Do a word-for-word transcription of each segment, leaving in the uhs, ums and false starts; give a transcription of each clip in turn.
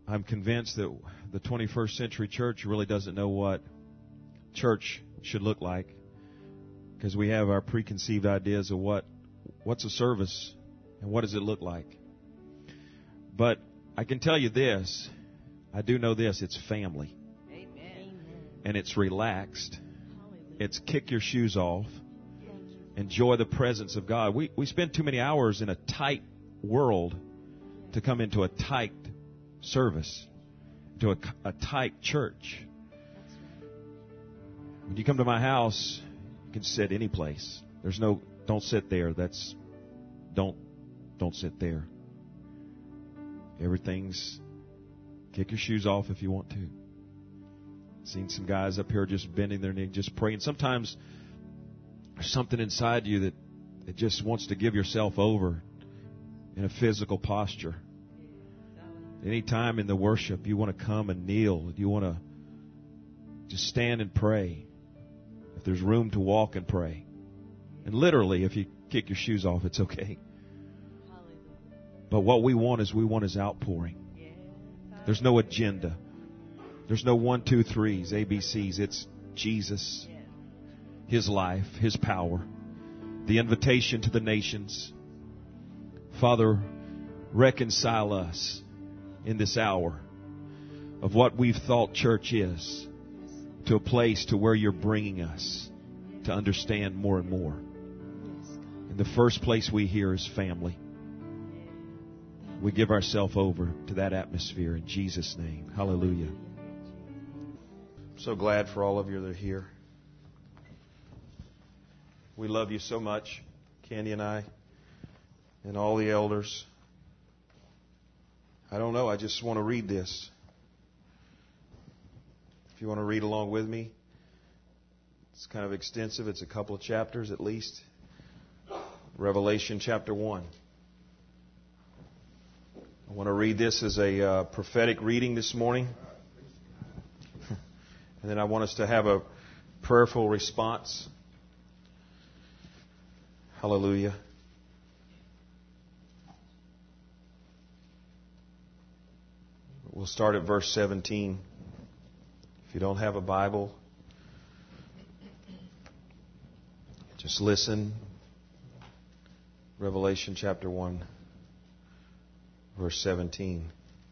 I'm convinced that the twenty-first century church really doesn't know what church should look like, because we have our preconceived ideas of what what's a service and what does it look like. But I can tell you this, I do know this, it's family. Amen. And it's relaxed. It's kick your shoes off. Enjoy the presence of God. We we spend too many hours in a tight world to come into a tight service, to a, a tight church. When you come to my house, you can sit any place. There's no, don't sit there. That's, don't, don't sit there. Everything's, kick your shoes off if you want to. Seen some guys up here just bending their knee, just praying. Sometimes there's something inside you that, that just wants to give yourself over in a physical posture. Anytime in the worship you want to come and kneel, you want to just stand and pray. If there's room to walk and pray. And literally, if you kick your shoes off, it's okay. But what we want is we want His outpouring. There's no agenda. There's no one, two, threes, A B Cs. It's Jesus, His life, His power, the invitation to the nations. Father, reconcile us in this hour of what we've thought church is to a place to where You're bringing us to understand more and more. And the first place we hear is family. We give ourselves over to that atmosphere in Jesus' name. Hallelujah. I'm so glad for all of you that are here. We love you so much, Candy and I, and all the elders. I don't know, I just want to read this. If you want to read along with me, it's kind of extensive. It's a couple of chapters at least. Revelation chapter one. I want to read this as a uh, prophetic reading this morning. And then I want us to have a prayerful response. Hallelujah. We'll start at verse seventeen. If you don't have a Bible, just listen. Revelation chapter one, verse seventeen.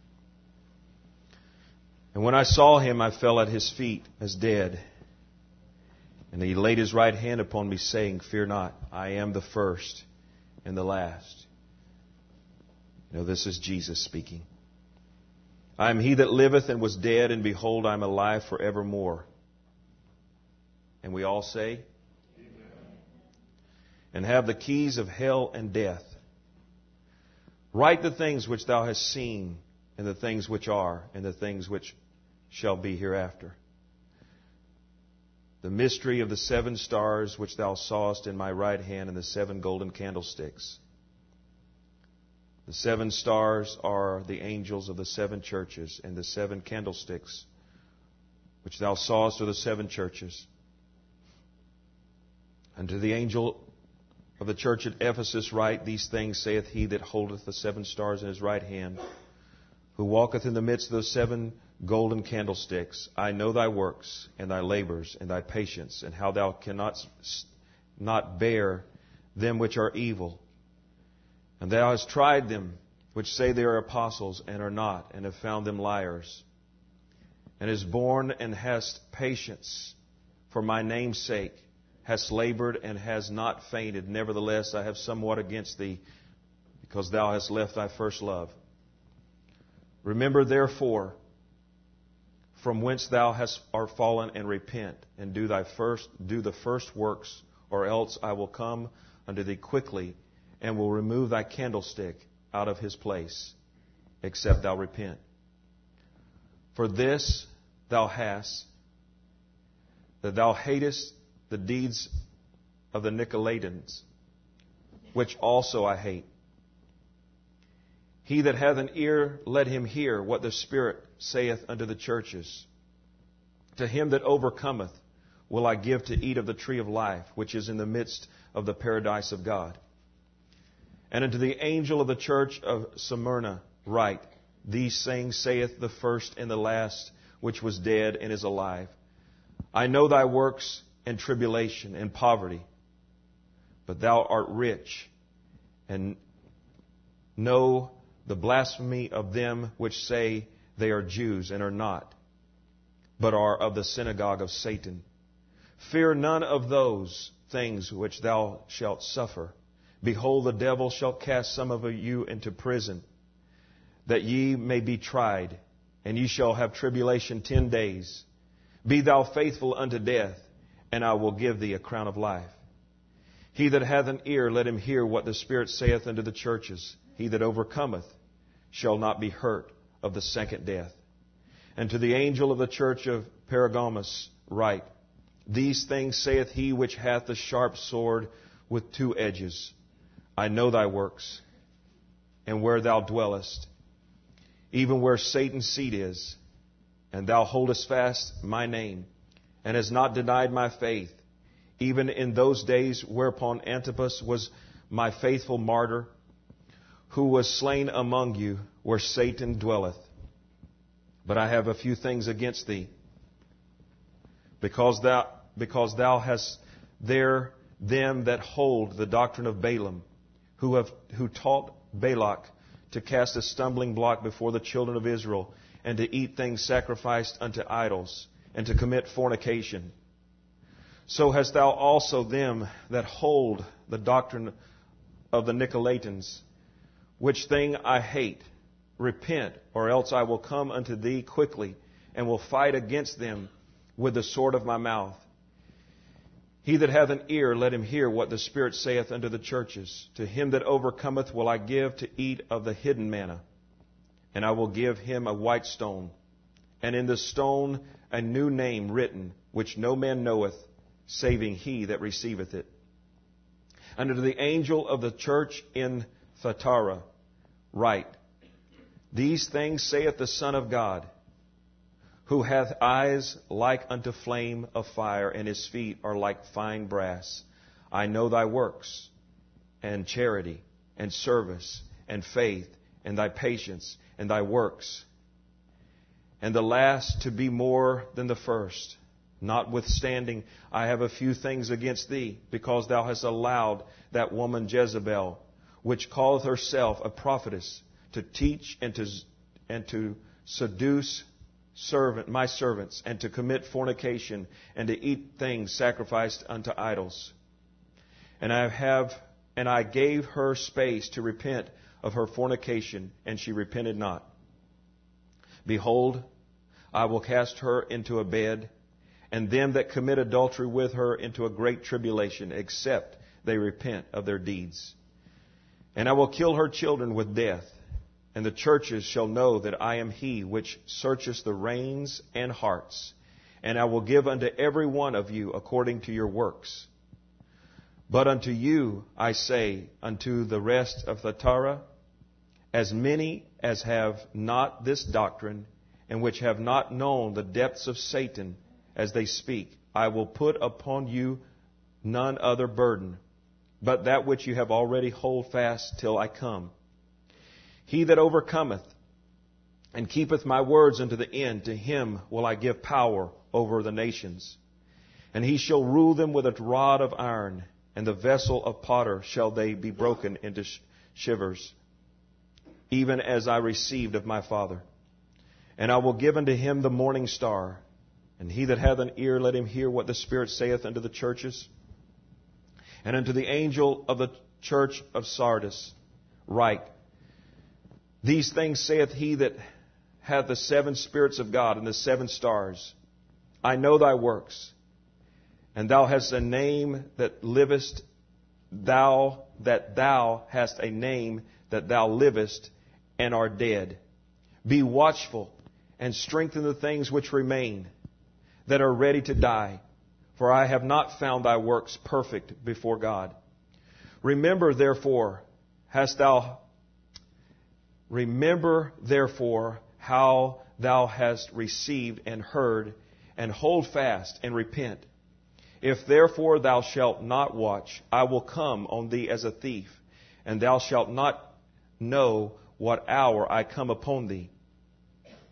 And when I saw Him, I fell at His feet as dead. And He laid His right hand upon me, saying, Fear not, I am the first and the last. You know, this is Jesus speaking. I am He that liveth and was dead, and behold, I am alive forevermore. And we all say, Amen. And have the keys of hell and death. Write the things which thou hast seen, and the things which are, and the things which shall be hereafter. The mystery of the seven stars which thou sawest in my right hand, and the seven golden candlesticks. The seven stars are the angels of the seven churches, and the seven candlesticks which thou sawest are the seven churches. And to the angel of the church at Ephesus write, These things saith He that holdeth the seven stars in His right hand, who walketh in the midst of the seven golden candlesticks. I know thy works, and thy labors, and thy patience, and how thou cannot not bear them which are evil. And thou hast tried them which say they are apostles, and are not, and have found them liars. And hast borne and hast patience for my name's sake, hast labored and hast not fainted. Nevertheless, I have somewhat against thee, because thou hast left thy first love. Remember therefore from whence thou hast art fallen, and repent, and do thy first do the first works, or else I will come unto thee quickly, and will remove thy candlestick out of his place, except thou repent. For this thou hast, that thou hatest the deeds of the Nicolaitans, which also I hate. He that hath an ear, let him hear what the Spirit saith unto the churches. To him that overcometh will I give to eat of the tree of life, which is in the midst of the paradise of God. And unto the angel of the church of Smyrna write, These things saith the first and the last, which was dead and is alive. I know thy works and tribulation and poverty, but thou art rich, and know the blasphemy of them which say they are Jews and are not, but are of the synagogue of Satan. Fear none of those things which thou shalt suffer. Behold, the devil shall cast some of you into prison, that ye may be tried, and ye shall have tribulation ten days. Be thou faithful unto death, and I will give thee a crown of life. He that hath an ear, let him hear what the Spirit saith unto the churches. He that overcometh shall not be hurt of the second death. And to the angel of the church of Pergamos write, These things saith he which hath the sharp sword with two edges. I know thy works, and where thou dwellest, even where Satan's seat is, and thou holdest fast my name, and hast not denied my faith, even in those days whereupon Antipas was my faithful martyr, who was slain among you, where Satan dwelleth. But I have a few things against thee, because thou, because thou hast there them that hold the doctrine of Balaam, who have who taught Balak to cast a stumbling block before the children of Israel, and to eat things sacrificed unto idols, and to commit fornication. So hast thou also them that hold the doctrine of the Nicolaitans, which thing I hate. Repent, or else I will come unto thee quickly, and will fight against them with the sword of my mouth. He that hath an ear, let him hear what the Spirit saith unto the churches. To him that overcometh will I give to eat of the hidden manna, and I will give him a white stone, and in the stone a new name written, which no man knoweth, saving he that receiveth it. And unto the angel of the church in Thyatira write, These things saith the Son of God, who hath eyes like unto flame of fire, and his feet are like fine brass. I know thy works, and charity, and service, and faith, and thy patience, and thy works, and the last to be more than the first. Notwithstanding, I have a few things against thee, because thou hast allowed that woman Jezebel, which calleth herself a prophetess, to teach and to and to seduce servant my servants, and to commit fornication, and to eat things sacrificed unto idols. And I have and I gave her space to repent of her fornication, and she repented not. Behold, I will cast her into a bed, and them that commit adultery with her into a great tribulation, except they repent of their deeds. And I will kill her children with death, and the churches shall know that I am he which searcheth the reins and hearts, and I will give unto every one of you according to your works. But unto you I say, unto the rest of Thyatira, as many as have not this doctrine, and which have not known the depths of Satan as they speak, I will put upon you none other burden, but that which you have already hold fast till I come. He that overcometh and keepeth my words unto the end, to him will I give power over the nations. And he shall rule them with a rod of iron, and the vessel of potter shall they be broken into shivers, even as I received of my Father. And I will give unto him the morning star. And he that hath an ear, let him hear what the Spirit saith unto the churches. And unto the angel of the church of Sardis write, These things saith he that hath the seven spirits of God and the seven stars. I know thy works, and thou hast a name that livest, thou that thou hast a name that thou livest and art dead. Be watchful and strengthen the things which remain, that are ready to die, for I have not found thy works perfect before God. Remember therefore, hast thou Remember therefore how thou hast received and heard, and hold fast and repent. If therefore thou shalt not watch, I will come on thee as a thief, and thou shalt not know what hour I come upon thee.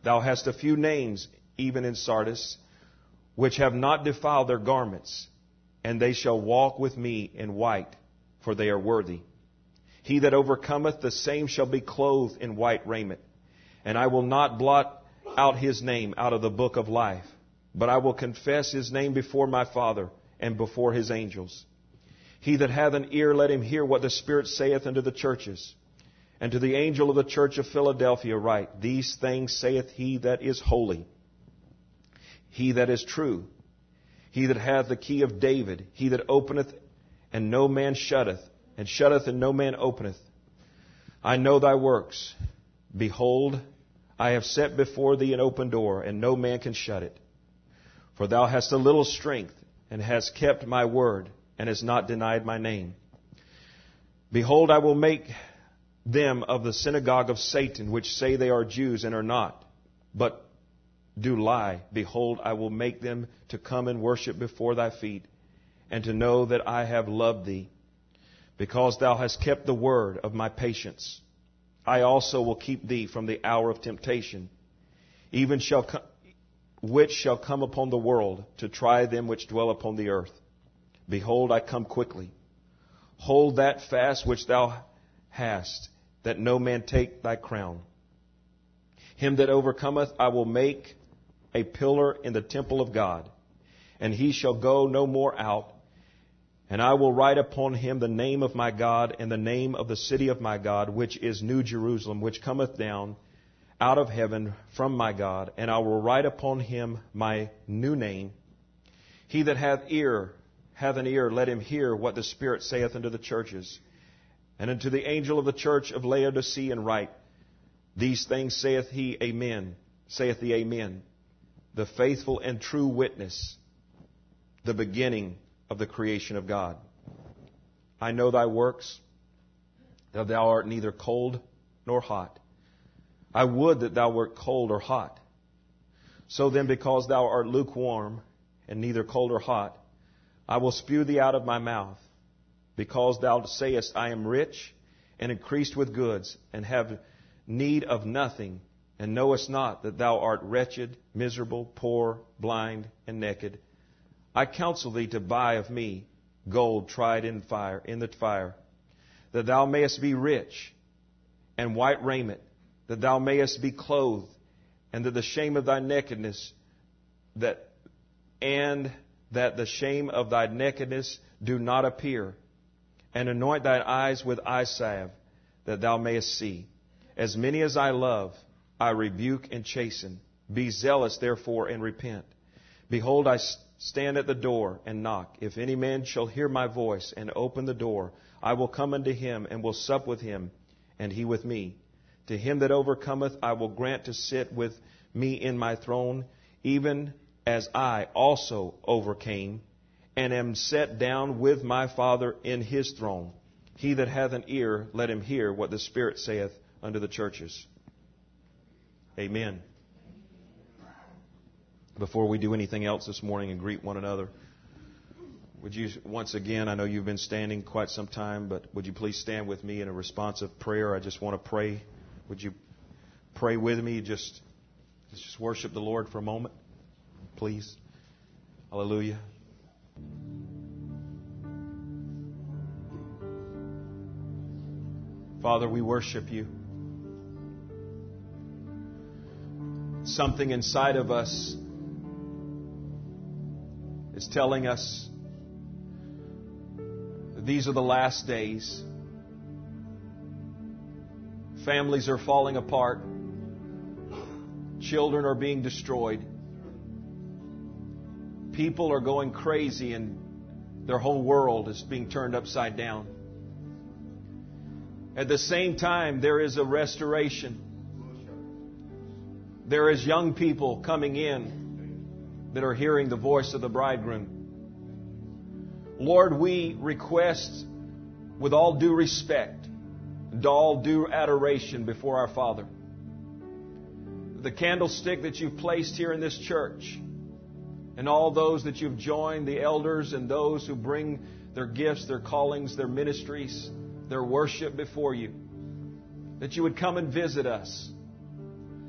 Thou hast a few names, even in Sardis, which have not defiled their garments, and they shall walk with me in white, for they are worthy. He that overcometh, the same shall be clothed in white raiment. And I will not blot out his name out of the book of life, but I will confess his name before my Father and before his angels. He that hath an ear, let him hear what the Spirit saith unto the churches. And to the angel of the church of Philadelphia write, These things saith he that is holy, he that is true, he that hath the key of David, he that openeth and no man shutteth, and shutteth and no man openeth. I know thy works. Behold, I have set before thee an open door, and no man can shut it. For thou hast a little strength, and hast kept my word, and hast not denied my name. Behold, I will make them of the synagogue of Satan, which say they are Jews and are not, but do lie. Behold, I will make them to come and worship before thy feet, and to know that I have loved thee, because thou hast kept the word of my patience. I also will keep thee from the hour of temptation, even shall co- which shall come upon the world, to try them which dwell upon the earth. Behold, I come quickly. Hold that fast which thou hast, that no man take thy crown. Him that overcometh I will make a pillar in the temple of God, and he shall go no more out. And I will write upon him the name of my God, and the name of the city of my God, which is New Jerusalem, which cometh down out of heaven from my God. And I will write upon him my new name. He that hath ear, hath an ear, let him hear what the Spirit saith unto the churches. And unto the angel of the church of Laodicea write, These things saith he, Amen, saith the Amen, the faithful and true witness, the beginning of the creation of God. I know thy works, that thou art neither cold nor hot. I would that thou wert cold or hot. So then, because thou art lukewarm, and neither cold or hot, I will spew thee out of my mouth. Because thou sayest, I am rich, and increased with goods, and have need of nothing, and knowest not that thou art wretched, miserable, poor, blind, and naked. I counsel thee to buy of me gold tried in fire, in the fire, that thou mayest be rich, and white raiment, that thou mayest be clothed, and that the shame of thy nakedness, that and that the shame of thy nakedness do not appear. And anoint thine eyes with eye salve, that thou mayest see. As many as I love, I rebuke and chasten. Be zealous, therefore, and repent. Behold, I stand at the door and knock. If any man shall hear my voice and open the door, I will come unto him and will sup with him, and he with me. To him that overcometh, I will grant to sit with me in my throne, even as I also overcame, and am set down with my Father in his throne. He that hath an ear, let him hear what the Spirit saith unto the churches. Amen. Before we do anything else this morning and greet one another, would you once again, I know you've been standing quite some time, but would you please stand with me in a responsive prayer? I just want to pray. Would you pray with me? Just, just worship the Lord for a moment, please. Hallelujah. Father, we worship you. Something inside of us is telling us that these are the last days. Families are falling apart. Children are being destroyed. People are going crazy and their whole world is being turned upside down. At the same time, there is a restoration. There is young people coming in that are hearing the voice of the bridegroom. Lord, we request with all due respect and all due adoration before our Father, the candlestick that you've placed here in this church, and all those that you've joined, the elders and those who bring their gifts, their callings, their ministries, their worship before you, that you would come and visit us.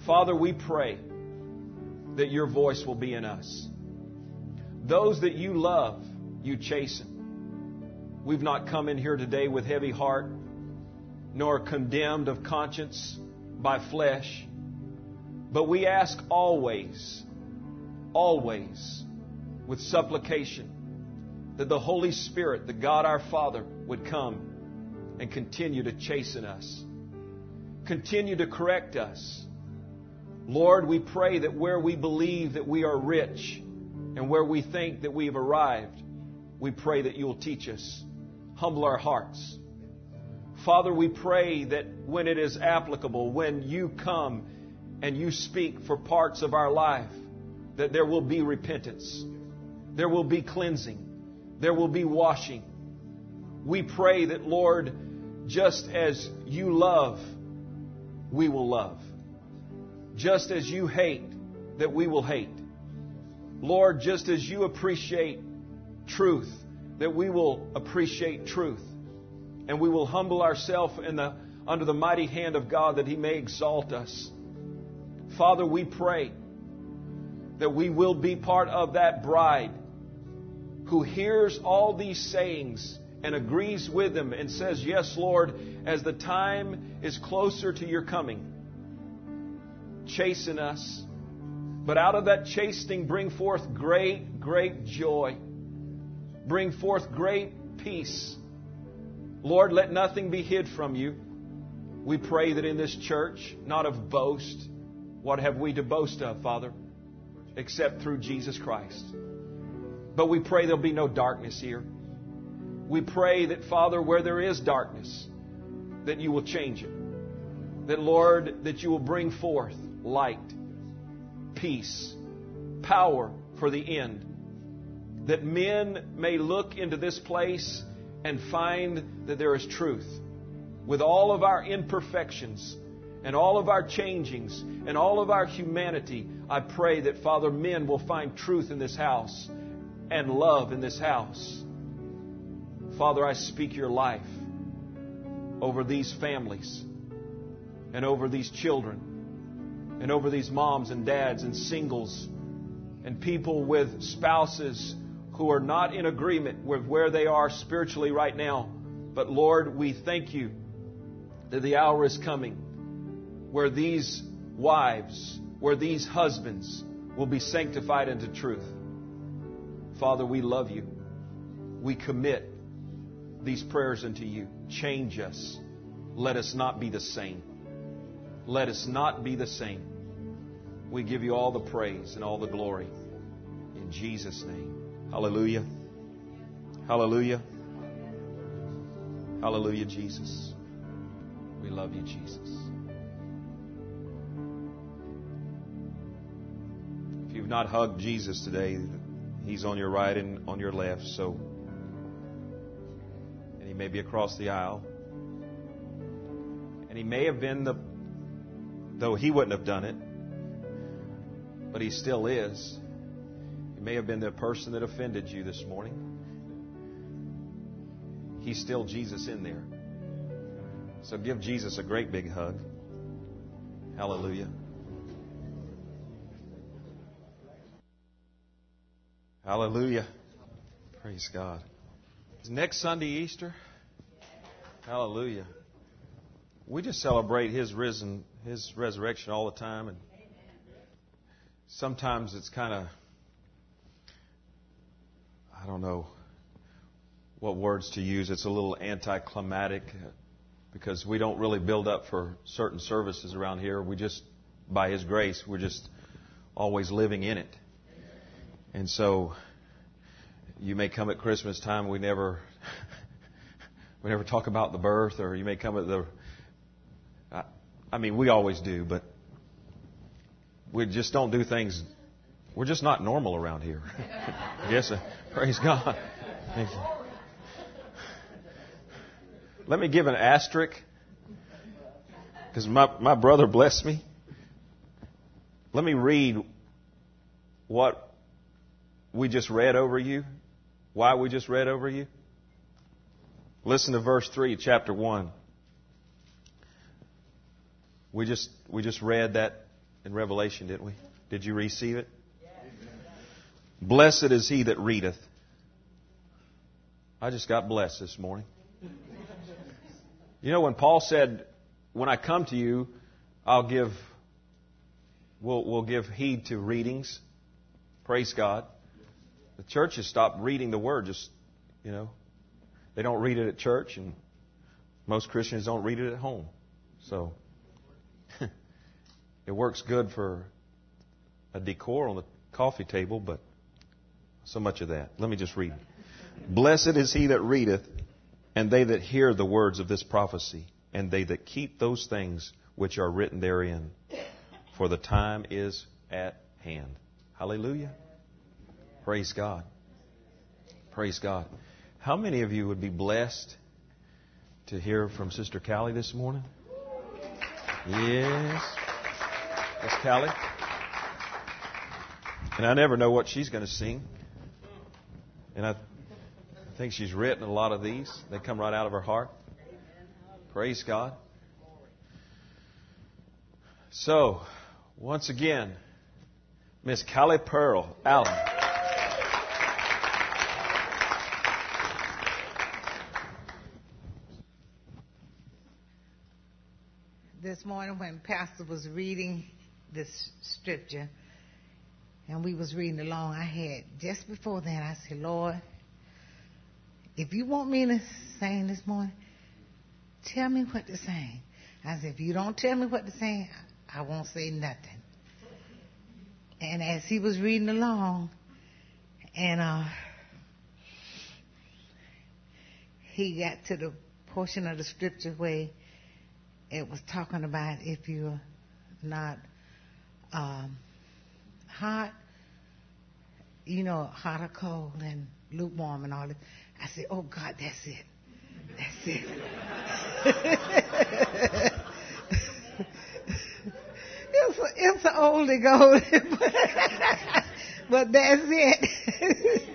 Father, we pray that your voice will be in us. Those that you love, you chasten. We've not come in here today with heavy heart, nor condemned of conscience by flesh. But we ask always, always, with supplication, that the Holy Spirit, the God our Father, would come and continue to chasten us. Continue to correct us. Lord, we pray that where we believe that we are rich and where we think that we have arrived, we pray that you'll teach us. Humble our hearts. Father, we pray that when it is applicable, when you come and you speak for parts of our life, that there will be repentance. There will be cleansing. There will be washing. We pray that, Lord, just as you love, we will love. Just as you hate, that we will hate. Lord, just as you appreciate truth, that we will appreciate truth. And we will humble ourselves in the, under the mighty hand of God that He may exalt us. Father, we pray that we will be part of that bride who hears all these sayings and agrees with them and says, yes, Lord, as the time is closer to your coming, chasten us. But out of that chastening, bring forth great, great joy. Bring forth great peace. Lord, let nothing be hid from you. We pray that in this church, not of boast, what have we to boast of, Father, except through Jesus Christ. But we pray there'll be no darkness here. We pray that, Father, where there is darkness, that you will change it. That, Lord, that you will bring forth light, peace, power for the end. That men may look into this place and find that there is truth. With all of our imperfections and all of our changings and all of our humanity, I pray that, Father, men will find truth in this house and love in this house. Father, I speak your life over these families and over these children and over these moms and dads and singles and people with spouses who are not in agreement with where they are spiritually right now. But Lord, we thank you that the hour is coming where these wives, where these husbands will be sanctified into truth. Father, we love you. We commit these prayers unto you. Change us. Let us not be the same. Let us not be the same. We give you all the praise and all the glory. In Jesus' name. Hallelujah. Hallelujah. Hallelujah, Jesus. We love you, Jesus. If you've not hugged Jesus today, He's on your right and on your left, so and He may be across the aisle. And He may have been the, though He wouldn't have done it, but He still is. He may have been the person that offended you this morning. He's still Jesus in there. So give Jesus a great big hug. Hallelujah. Hallelujah. Praise God. Is next Sunday Easter? Hallelujah. We just celebrate His risen, His resurrection all the time, and sometimes it's kind of, I don't know what words to use. It's a little anticlimactic because we don't really build up for certain services around here. We just, by His grace, we're just always living in it. And so you may come at Christmas time, we never we never talk about the birth, or you may come at the, I, I mean, we always do, but we just don't do things, we're just not normal around here. Yes, uh, praise God. Thank you. Let me give an asterisk, because my, my brother blessed me. Let me read what we just read over you. Why we just read over you. Listen to verse three, chapter one. We just we just read that in Revelation, didn't we? Did you receive it? Blessed is he that readeth. I just got blessed this morning. You know, when Paul said, when I come to you, I'll give, we'll, we'll give heed to readings. Praise God. The church has stopped reading the Word. Just, you know, they don't read it at church, and most Christians don't read it at home. So, it works good for a decor on the coffee table, but so much of that. Let me just read. Blessed is he that readeth, and they that hear the words of this prophecy, and they that keep those things which are written therein, for the time is at hand. Hallelujah. Praise God. Praise God. How many of you would be blessed to hear from Sister Callie this morning? Yes. That's Callie. And I never know what she's going to sing. And I think she's written a lot of these. They come right out of her heart. Praise God. So, once again, Miss Callie Pearl Allen. This morning when Pastor was reading this scripture and we was reading along, I had, just before that, I said, Lord, if you want me to sing this morning, tell me what to sing. I said, if you don't tell me what to sing, I won't say nothing. And as he was reading along, and uh, he got to the portion of the scripture where it was talking about if you're not um, hot, you know, hot or cold and lukewarm and all that. I said, oh, God, that's it. That's it. it's, a, it's an oldie goldie, but, but that's it.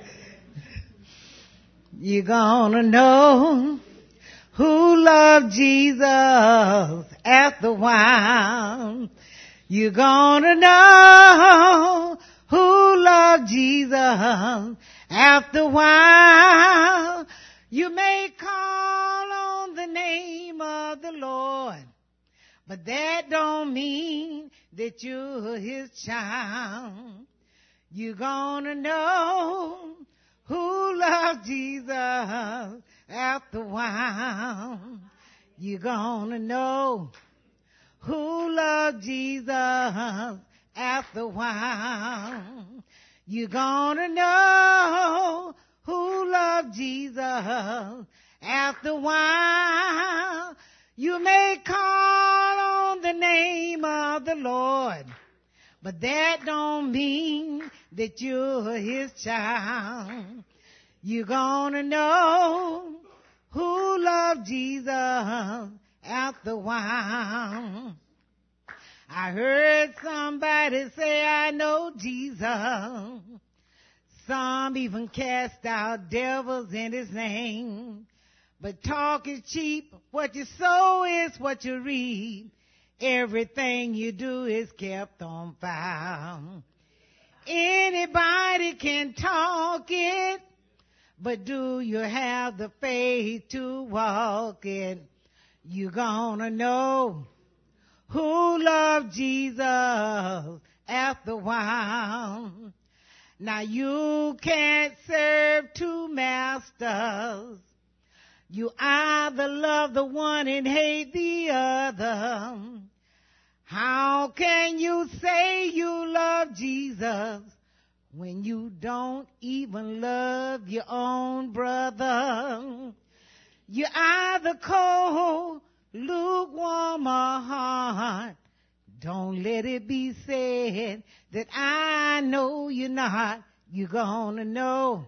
You're gonna know who loved Jesus after a while. You're gonna know who loved Jesus after a while. You may call on the name of the Lord, but that don't mean that you're his child. You're gonna know who loved Jesus after a while. You're gonna know who loved Jesus after a while. You're gonna know who loved Jesus after a while. You may call on the name of the Lord, but that don't mean that you're his child. You're gonna know who loved Jesus after a while. I heard somebody say, I know Jesus. Some even cast out devils in his name. But talk is cheap. What you sow is what you reap. Everything you do is kept on file. Anybody can talk it, but do you have the faith to walk it? You're gonna know who loved Jesus after a while. Now you can't serve two masters. You either love the one and hate the other. How can you say you love Jesus when you don't even love your own brother? You're either cold, lukewarm, or hot. Don't let it be said that I know you're not. You're gonna know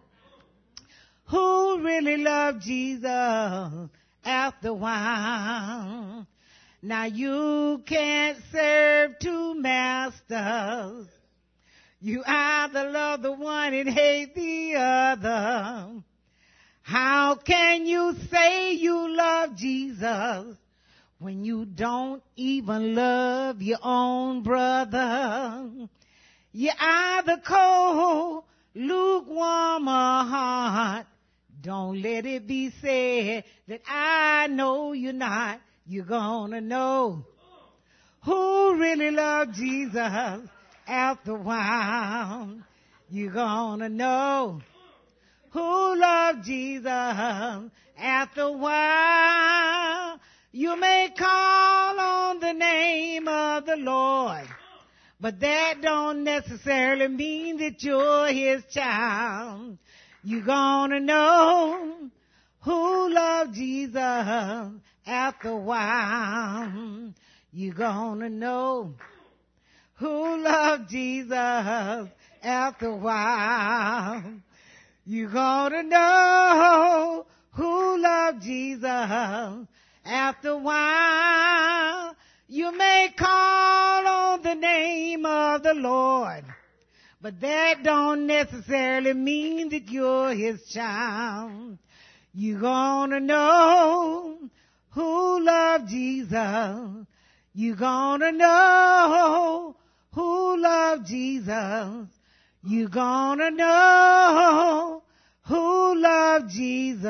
who really loved Jesus after a while. Now you can't serve two masters. You either love the one and hate the other. How can you say you love Jesus when you don't even love your own brother. You're either cold, lukewarm, or hot. Don't let it be said that I know you're not. You're gonna know who really loved Jesus after a while. You're gonna know who loved Jesus after a while. You may call on the name of the Lord, but that don't necessarily mean that you're his child. You're gonna know who loved Jesus after a while. You're gonna know who loved Jesus after a while. You're gonna know who loved Jesus after a while. You may call on the name of the Lord, but that don't necessarily mean that you're his child. You're gonna know who loved Jesus. You're gonna know who loved Jesus. You're gonna know who loved Jesus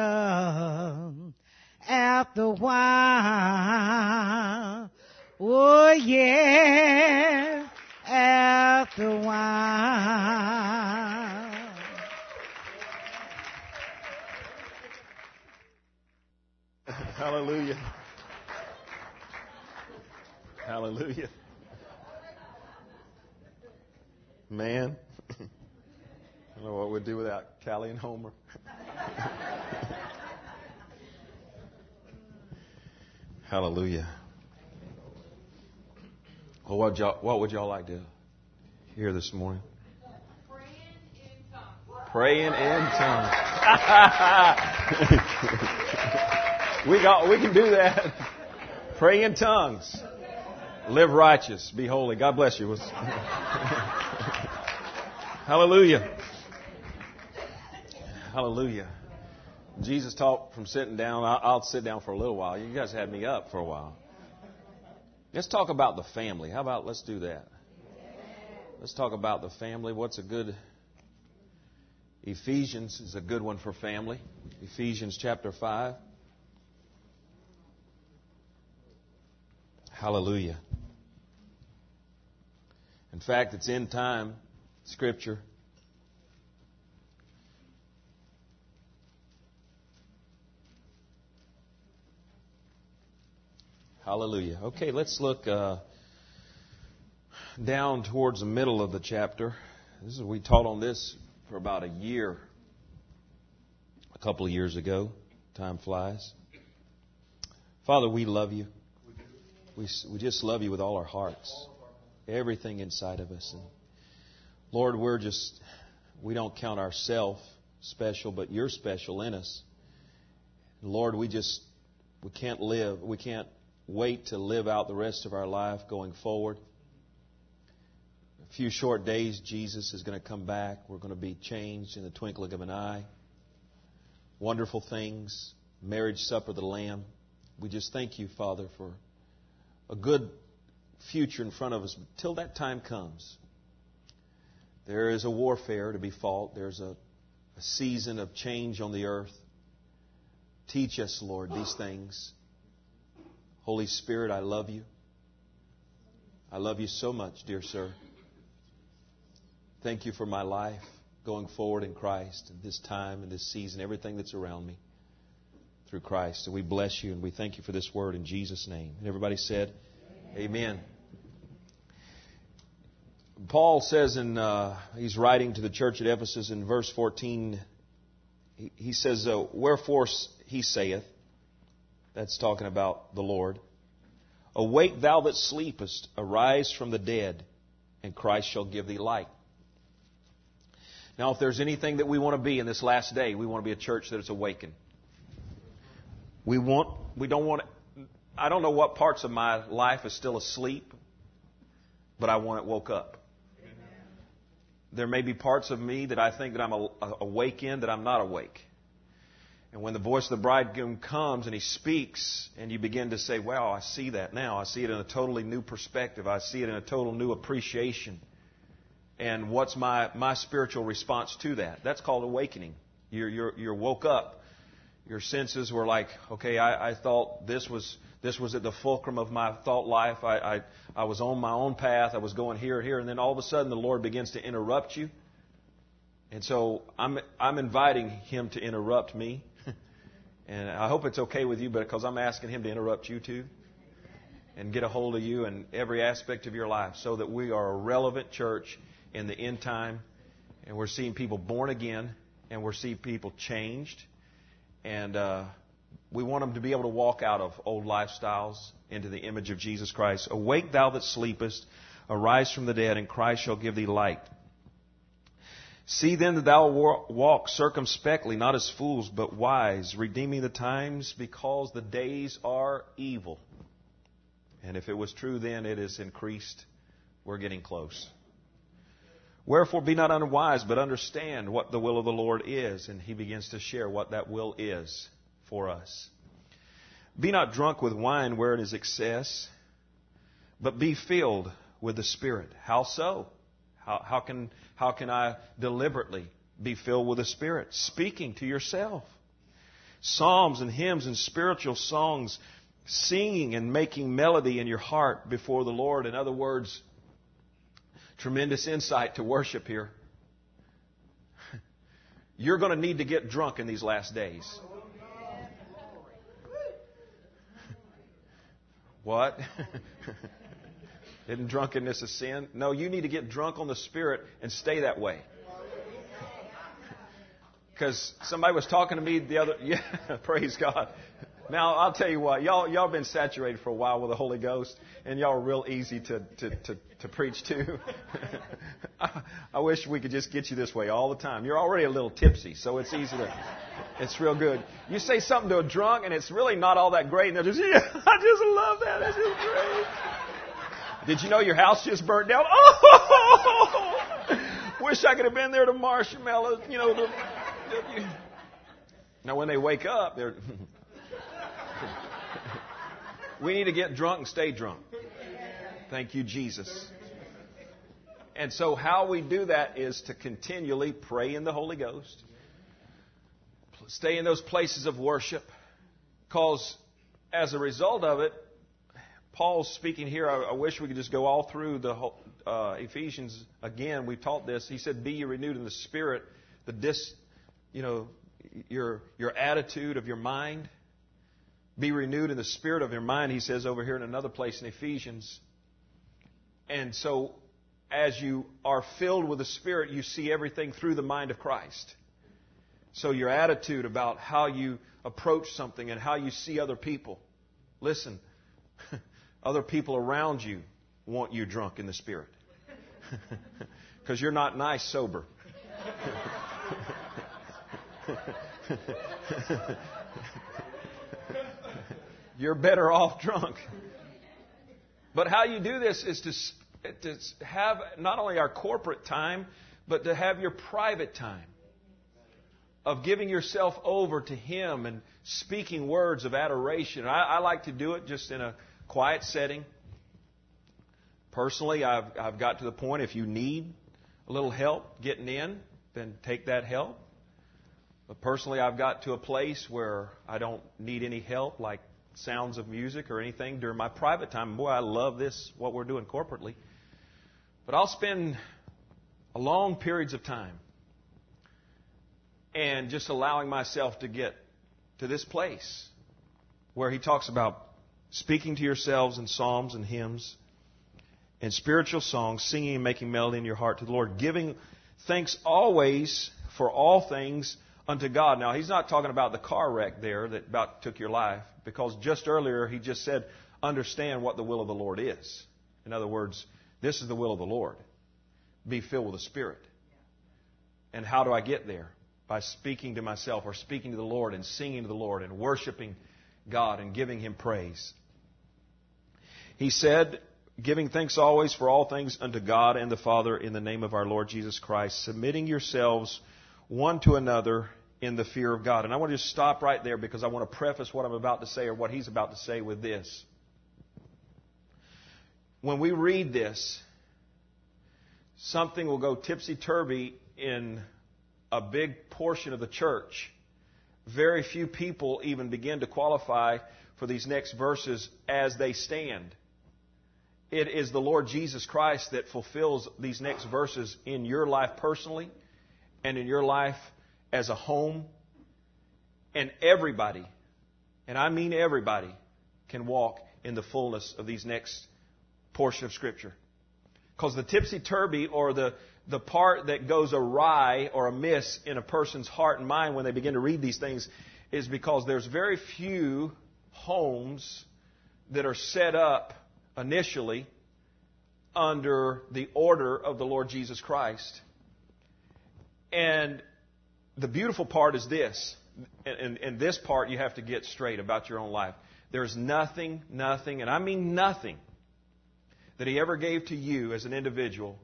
after a while. Oh, yeah, after a while. Hallelujah. Hallelujah. Man, I don't know what we'd do without Callie and Homer. Hallelujah. Well, what, y'all, what would y'all like to hear this morning? Praying in tongues. Praying in tongues. we got. We can do that. Pray in tongues. Live righteous. Be holy. God bless you. Hallelujah. Hallelujah. Jesus taught from sitting down. I'll sit down for a little while. You guys had me up for a while. Let's talk about the family. How about let's do that? Let's talk about the family. What's a good... Ephesians is a good one for family. Ephesians chapter five. Hallelujah. In fact, it's end time scripture. Hallelujah. Okay, let's look uh, down towards the middle of the chapter. This is we taught on this for about a year, a couple of years ago. Time flies. Father, we love you. We we just love you with all our hearts, everything inside of us. And Lord, we're just we don't count ourselves special, but you're special in us. Lord, we just we can't live. We can't wait to live out the rest of our life going forward. A few short days, Jesus is going to come back. We're going to be changed in the twinkling of an eye. Wonderful things, marriage supper of the Lamb. We just thank you, Father, for a good future in front of us. Till that time comes, there is a warfare to be fought. There's a, a season of change on the earth. Teach us, Lord, these things. Holy Spirit, I love you. I love you so much, dear sir. Thank you for my life going forward in Christ and this time and this season, everything that's around me through Christ. And we bless you and we thank you for this word in Jesus' name. And everybody said, Amen. Amen. Paul says in, uh, he's writing to the church at Ephesus in verse fourteen, he, he says, uh, wherefore he saith, that's talking about the Lord, awake thou that sleepest, arise from the dead, and Christ shall give thee light. Now, if there's anything that we want to be in this last day, we want to be a church that is awakened. We want, we don't want, I don't know what parts of my life is still asleep, but I want it woke up. There may be parts of me that I think that I'm awake in that I'm not awake. And when the voice of the bridegroom comes and he speaks, and you begin to say, wow, I see that now. I see it in a totally new perspective. I see it in a total new appreciation. And what's my, my spiritual response to that? That's called awakening. You're, you're, you're woke up. Your senses were like, okay, I, I thought this was this was at the fulcrum of my thought life. I, I, I was on my own path. I was going here and here. And then all of a sudden the Lord begins to interrupt you. And so I'm, I'm inviting Him to interrupt me. And I hope it's okay with you, because I'm asking Him to interrupt you too. And get a hold of you in every aspect of your life, so that we are a relevant church in the end time. And we're seeing people born again. And we're seeing people changed. And uh, we want them to be able to walk out of old lifestyles into the image of Jesus Christ. Awake, thou that sleepest, arise from the dead, and Christ shall give thee light. See then that thou walk circumspectly, not as fools, but wise, redeeming the times, because the days are evil. And if it was true then, it is increased. We're getting close. Wherefore be not unwise, but understand what the will of the Lord is. And he begins to share what that will is for us. Be not drunk with wine wherein is excess, but be filled with the Spirit. How so? How, how can how can I deliberately be filled with the Spirit? Speaking to yourself. Psalms and hymns and spiritual songs, singing and making melody in your heart before the Lord. In other words, tremendous insight to worship here. You're going to need to get drunk in these last days. What? Isn't drunkenness a sin? No, you need to get drunk on the Spirit and stay that way. Because somebody was talking to me the other... Yeah, praise God. Now, I'll tell you what. Y'all y'all been saturated for a while with the Holy Ghost, and y'all are real easy to, to, to, to preach to. I, I wish we could just get you this way all the time. You're already a little tipsy, so it's easy to... It's real good. You say something to a drunk, and it's really not all that great, and they're just, yeah, I just love that. That's just great. Did you know your house just burnt down? Oh! Wish I could have been there to marshmallows, you know. The, the, now, when they wake up, they're... We need to get drunk and stay drunk. Thank you, Jesus. And so how we do that is to continually pray in the Holy Ghost. Stay in those places of worship. Because as a result of it, Paul's speaking here. I, I wish we could just go all through the whole, uh, Ephesians again. We taught this. He said, "Be ye renewed in the spirit." The dis, you know, your your attitude of your mind. Be renewed in the spirit of your mind. He says over here in another place in Ephesians. And so, as you are filled with the Spirit, you see everything through the mind of Christ. So your attitude about how you approach something and how you see other people. Listen. Other people around you want you drunk in the Spirit. Because you're not nice sober. You're better off drunk. But how you do this is to, to have not only our corporate time, but to have your private time of giving yourself over to Him and speaking words of adoration. I, I like to do it just in a quiet setting. Personally, I've, I've got to the point, if you need a little help getting in, then take that help. But personally, I've got to a place where I don't need any help, like sounds of music or anything during my private time. Boy, I love this, what we're doing corporately. But I'll spend long periods of time and just allowing myself to get to this place where he talks about speaking to yourselves in psalms and hymns and spiritual songs, singing and making melody in your heart to the Lord, giving thanks always for all things unto God. Now, he's not talking about the car wreck there that about took your life, because just earlier he just said, understand what the will of the Lord is. In other words, this is the will of the Lord. Be filled with the Spirit. And how do I get there? By speaking to myself or speaking to the Lord and singing to the Lord and worshiping God and giving Him praise. He said, giving thanks always for all things unto God and the Father in the name of our Lord Jesus Christ, submitting yourselves one to another in the fear of God. And I want to just stop right there because I want to preface what I'm about to say or what he's about to say with this. When we read this, something will go tipsy-turvy in a big portion of the church. Very few people even begin to qualify for these next verses as they stand. It is the Lord Jesus Christ that fulfills these next verses in your life personally and in your life as a home. And everybody, and I mean everybody, can walk in the fullness of these next portion of Scripture. Because the tipsy-turvy or the, the part that goes awry or amiss in a person's heart and mind when they begin to read these things is because there's very few homes that are set up initially under the order of the Lord Jesus Christ. And the beautiful part is this, and, and this part you have to get straight about your own life. There's nothing, nothing, and I mean nothing, that He ever gave to you as an individual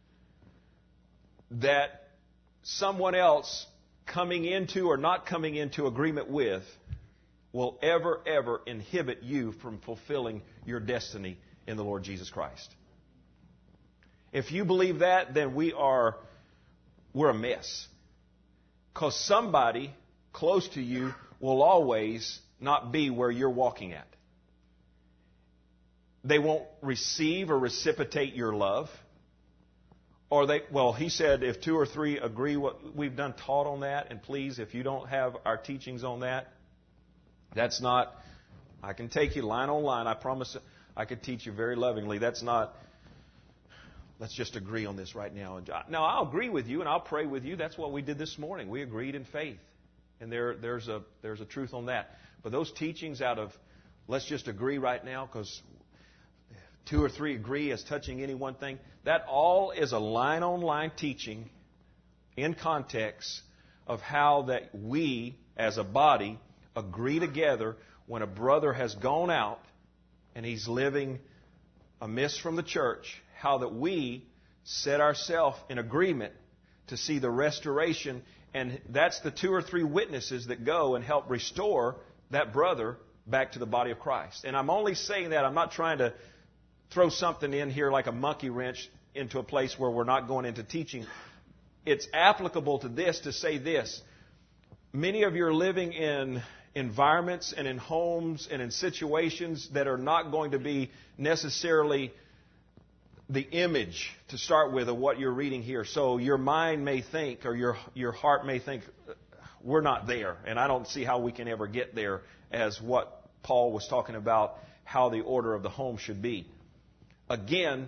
that someone else coming into or not coming into agreement with will ever, ever inhibit you from fulfilling your destiny in the Lord Jesus Christ. If you believe that, then we are, we're a mess. Because somebody close to you will always not be where you're walking at. They won't receive or reciprocate your love. Or they, well, he said if two or three agree, what we've done taught on that. And please, if you don't have our teachings on that, that's not, I can take you line on line. I promise I could teach you very lovingly. That's not, let's just agree on this right now. Now, I'll agree with you and I'll pray with you. That's what we did this morning. We agreed in faith. And there, there's a, there's a truth on that. But those teachings out of, let's just agree right now because two or three agree as touching any one thing, that all is a line-on-line teaching in context of how that we, as a body, agree together when a brother has gone out and he's living amiss from the church, how that we set ourselves in agreement to see the restoration. And that's the two or three witnesses that go and help restore that brother back to the body of Christ. And I'm only saying that, I'm not trying to throw something in here like a monkey wrench into a place where we're not going into teaching. It's applicable to this to say this. Many of you are living in environments and in homes and in situations that are not going to be necessarily the image to start with of what you're reading here. So your mind may think, or your your heart may think, we're not there, and I don't see how we can ever get there as what Paul was talking about, how the order of the home should be. Again,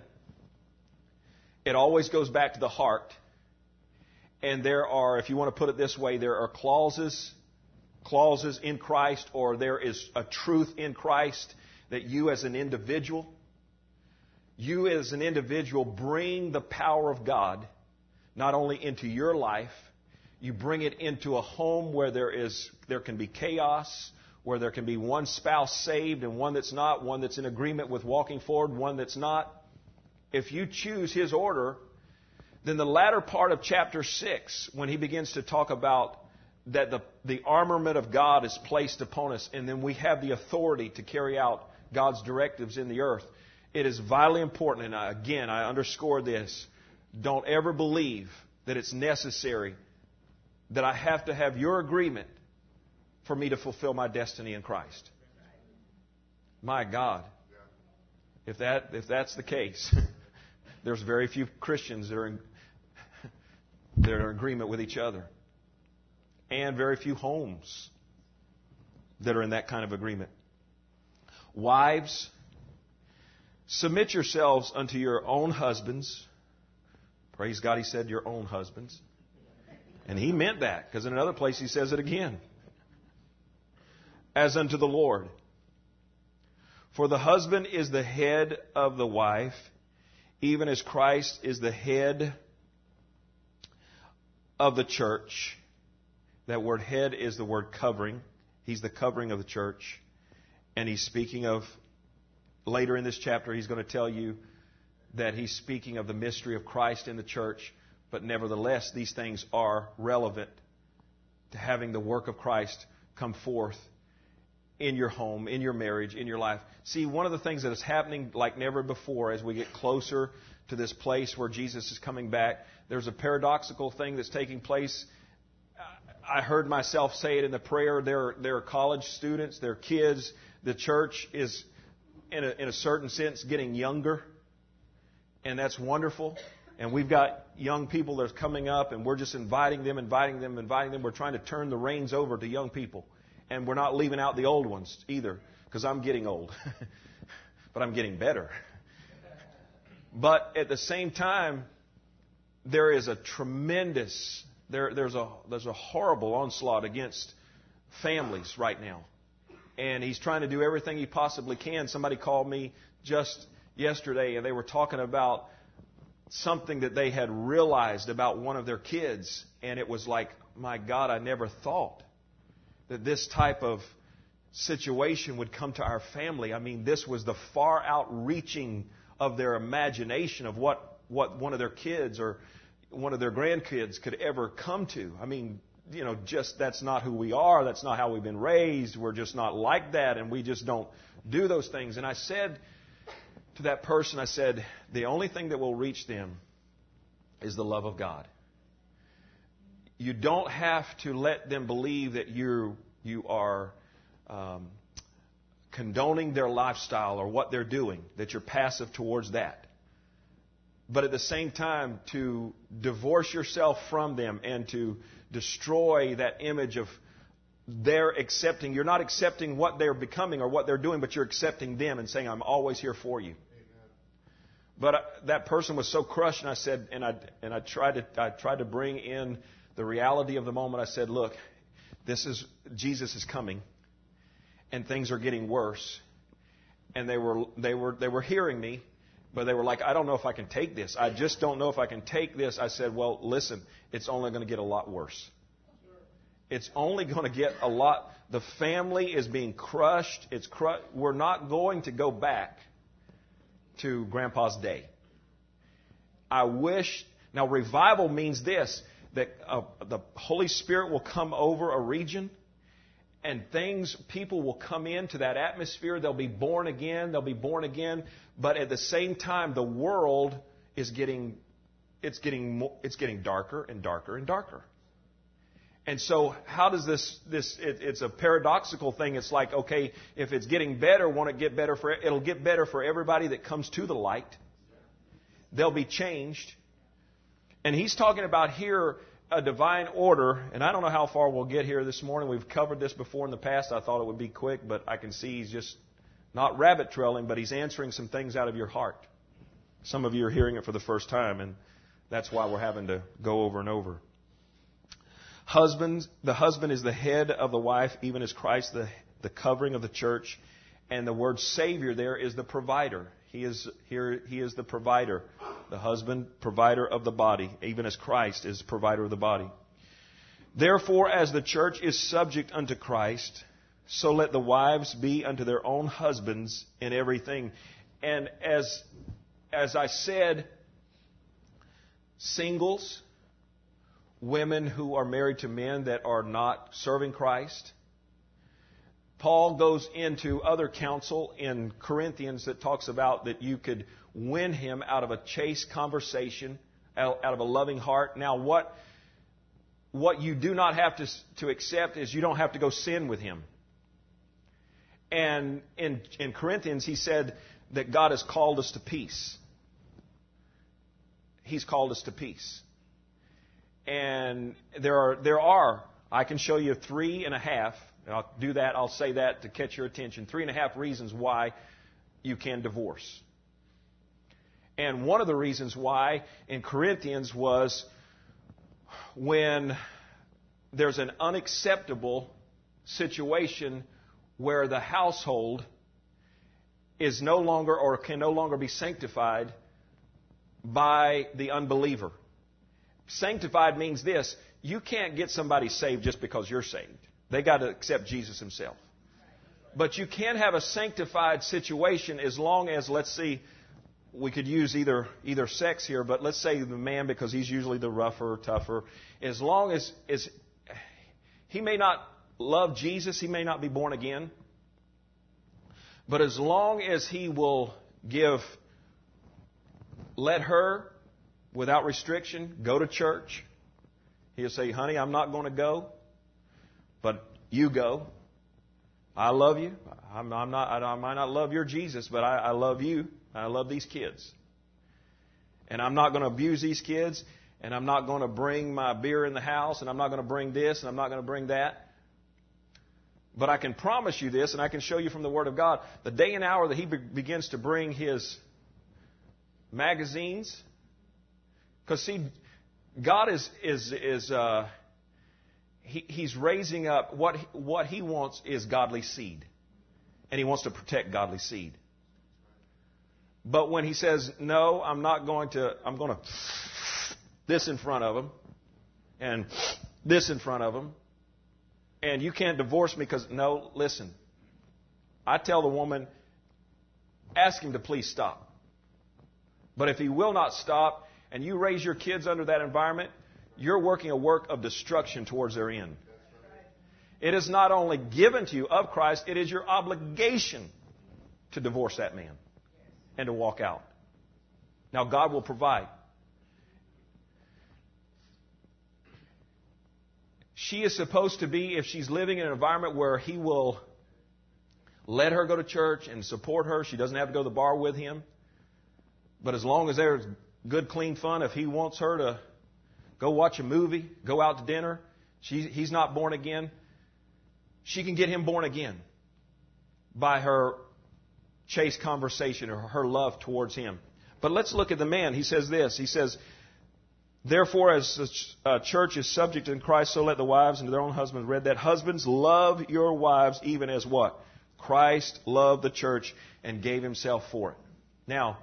it always goes back to the heart. And there are, if you want to put it this way, there are clauses, clauses in Christ, or there is a truth in Christ that you as an individual, you as an individual bring the power of God not only into your life, you bring it into a home where there is there can be chaos, where there can be one spouse saved and one that's not, one that's in agreement with walking forward, one that's not. If you choose His order, then the latter part of chapter six, when he begins to talk about that the, the armament of God is placed upon us, and then we have the authority to carry out God's directives in the earth, it is vitally important, and I, again, I underscore this, don't ever believe that it's necessary that I have to have your agreement for me to fulfill my destiny in Christ. My God. If that if that's the case, there's very few Christians that are in, that are in agreement with each other. And very few homes that are in that kind of agreement. Wives, submit yourselves unto your own husbands. Praise God, he said your own husbands. And he meant that, because in another place he says it again. As unto the Lord. For the husband is the head of the wife, even as Christ is the head of the church. That word head is the word covering. He's the covering of the church. And he's speaking of, later in this chapter, he's going to tell you that he's speaking of the mystery of Christ in the church. But nevertheless, these things are relevant to having the work of Christ come forth in your home, in your marriage, in your life. See, one of the things that is happening like never before as we get closer to this place where Jesus is coming back, there's a paradoxical thing that's taking place. I heard myself say it in the prayer. There, there are college students, there are kids. The church is, in a, in a certain sense, getting younger. And that's wonderful. And we've got young people that are coming up, and we're just inviting them, inviting them, inviting them. We're trying to turn the reins over to young people. And we're not leaving out the old ones either, because I'm getting old. But I'm getting better. But at the same time, there is a tremendous, there, there's a there's a horrible onslaught against families right now. And he's trying to do everything he possibly can. Somebody called me just yesterday, and they were talking about something that they had realized about one of their kids. And it was like, my God, I never thought that this type of situation would come to our family. I mean, this was the far outreaching of their imagination of what, what one of their kids or one of their grandkids could ever come to. I mean, you know, just that's not who we are. That's not how we've been raised. We're just not like that, and we just don't do those things. And I said to that person, I said, the only thing that will reach them is the love of God. You don't have to let them believe that you you are um, condoning their lifestyle or what they're doing, that you're passive towards that. But at the same time, to divorce yourself from them and to destroy that image of their accepting. You're not accepting what they're becoming or what they're doing, but you're accepting them and saying, I'm always here for you. But uh, that person was so crushed, and I said, and I and I tried to I tried to bring in the reality of the moment. I said, look, this is Jesus is coming, and things are getting worse. And they were they were they were hearing me, but they were like, I don't know if I can take this. I just don't know if I can take this. I said, well, listen, it's only going to get a lot worse. It's only going to get a lot. The family is being crushed. It's cru- We're not going to go back to Grandpa's day. I wish. Now, revival means this, that uh, the Holy Spirit will come over a region, and things, people will come into that atmosphere. They'll be born again. They'll be born again. But at the same time, the world is getting, it's getting, it's getting darker and darker and darker. And so how does this, this it, it's a paradoxical thing. It's like, okay, if it's getting better, won't it get better for, it'll get better for everybody that comes to the light. They'll be changed. And he's talking about here a divine order. And I don't know how far we'll get here this morning. We've covered this before in the past. I thought it would be quick, but I can see he's just not rabbit trailing, but he's answering some things out of your heart. Some of you are hearing it for the first time, and that's why we're having to go over and over. Husbands, the husband is the head of the wife, even as Christ the, the covering of the church. And the word Savior there is the provider. He is here. He is the provider. The husband, provider of the body, even as Christ is provider of the body. Therefore, as the church is subject unto Christ, so let the wives be unto their own husbands in everything. And as as I said, singles, women who are married to men that are not serving Christ. Paul goes into other counsel in Corinthians that talks about that you could win him out of a chaste conversation, out of a loving heart. Now, what what you do not have to, to accept is you don't have to go sin with him. And in, in Corinthians, he said that God has called us to peace. He's called us to peace. And there are, there are, I can show you three and a half, and I'll do that, I'll say that to catch your attention, three and a half reasons why you can divorce. And one of the reasons why in Corinthians was when there's an unacceptable situation where the household is no longer or can no longer be sanctified by the unbeliever. Sanctified means this: you can't get somebody saved just because you're saved. They got to accept Jesus himself. But you can have a sanctified situation as long as, let's see, we could use either either sex here, but let's say the man, because he's usually the rougher, tougher. As long as, as he may not love Jesus, he may not be born again, but as long as he will give, let her, without restriction, go to church, he'll say, honey, I'm not going to go, but you go. I love you. I'm, I'm not, I might not love your Jesus, but I, I love you. I love these kids. And I'm not going to abuse these kids, and I'm not going to bring my beer in the house, and I'm not going to bring this, and I'm not going to bring that. But I can promise you this, and I can show you from the Word of God, the day and hour that he be- begins to bring his magazines, because see, God is is is uh, he, he's raising up what what he wants is godly seed, and he wants to protect godly seed. But when he says, no, I'm not going to, I'm going to this in front of him and this in front of him, and you can't divorce me because, no, listen. I tell the woman, ask him to please stop. But if he will not stop and you raise your kids under that environment, you're working a work of destruction towards their end. It is not only given to you of Christ, it is your obligation to divorce that man and to walk out. Now, God will provide. She is supposed to be, if she's living in an environment where he will let her go to church and support her, she doesn't have to go to the bar with him. But as long as there's good, clean fun, if he wants her to go watch a movie, go out to dinner, she, he's not born again, she can get him born again by her chaste conversation or her love towards him. But let's look at the man. He says this. He says, therefore, as the church is subject in Christ, so let the wives and their own husbands. Read that. Husbands, love your wives even as what? Christ loved the church and gave himself for it. Now,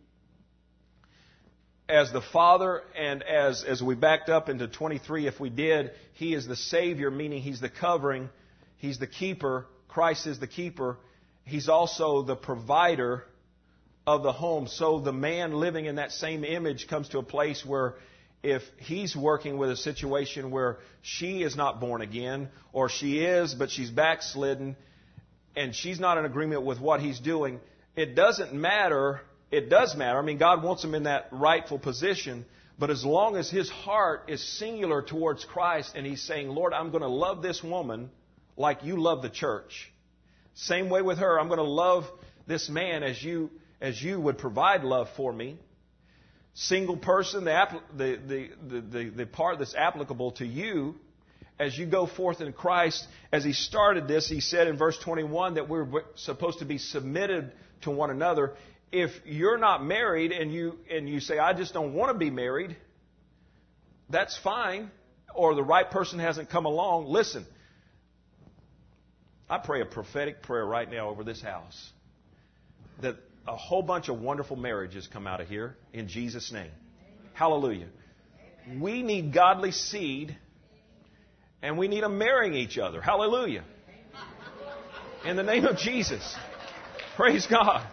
as the Father and as, as we backed up into twenty-three, if we did, he is the Savior, meaning he's the covering, he's the keeper, Christ is the keeper. He's also the provider of the home. So the man living in that same image comes to a place where if he's working with a situation where she is not born again, or she is, but she's backslidden, and she's not in agreement with what he's doing, it doesn't matter. It does matter. I mean, God wants him in that rightful position. But as long as his heart is singular towards Christ and he's saying, Lord, I'm going to love this woman like you love the church. Same way with her. I'm going to love this man as you as you would provide love for me. Single person, the, the, the, the, the, the part that's applicable to you as you go forth in Christ. As he started this, he said in verse twenty-one that we're supposed to be submitted to one another. If you're not married and you and you say, I just don't want to be married, that's fine. Or the right person hasn't come along. Listen, I pray a prophetic prayer right now over this house that a whole bunch of wonderful marriages come out of here in Jesus' name. Hallelujah. We need godly seed and we need them marrying each other. Hallelujah. In the name of Jesus. Praise God.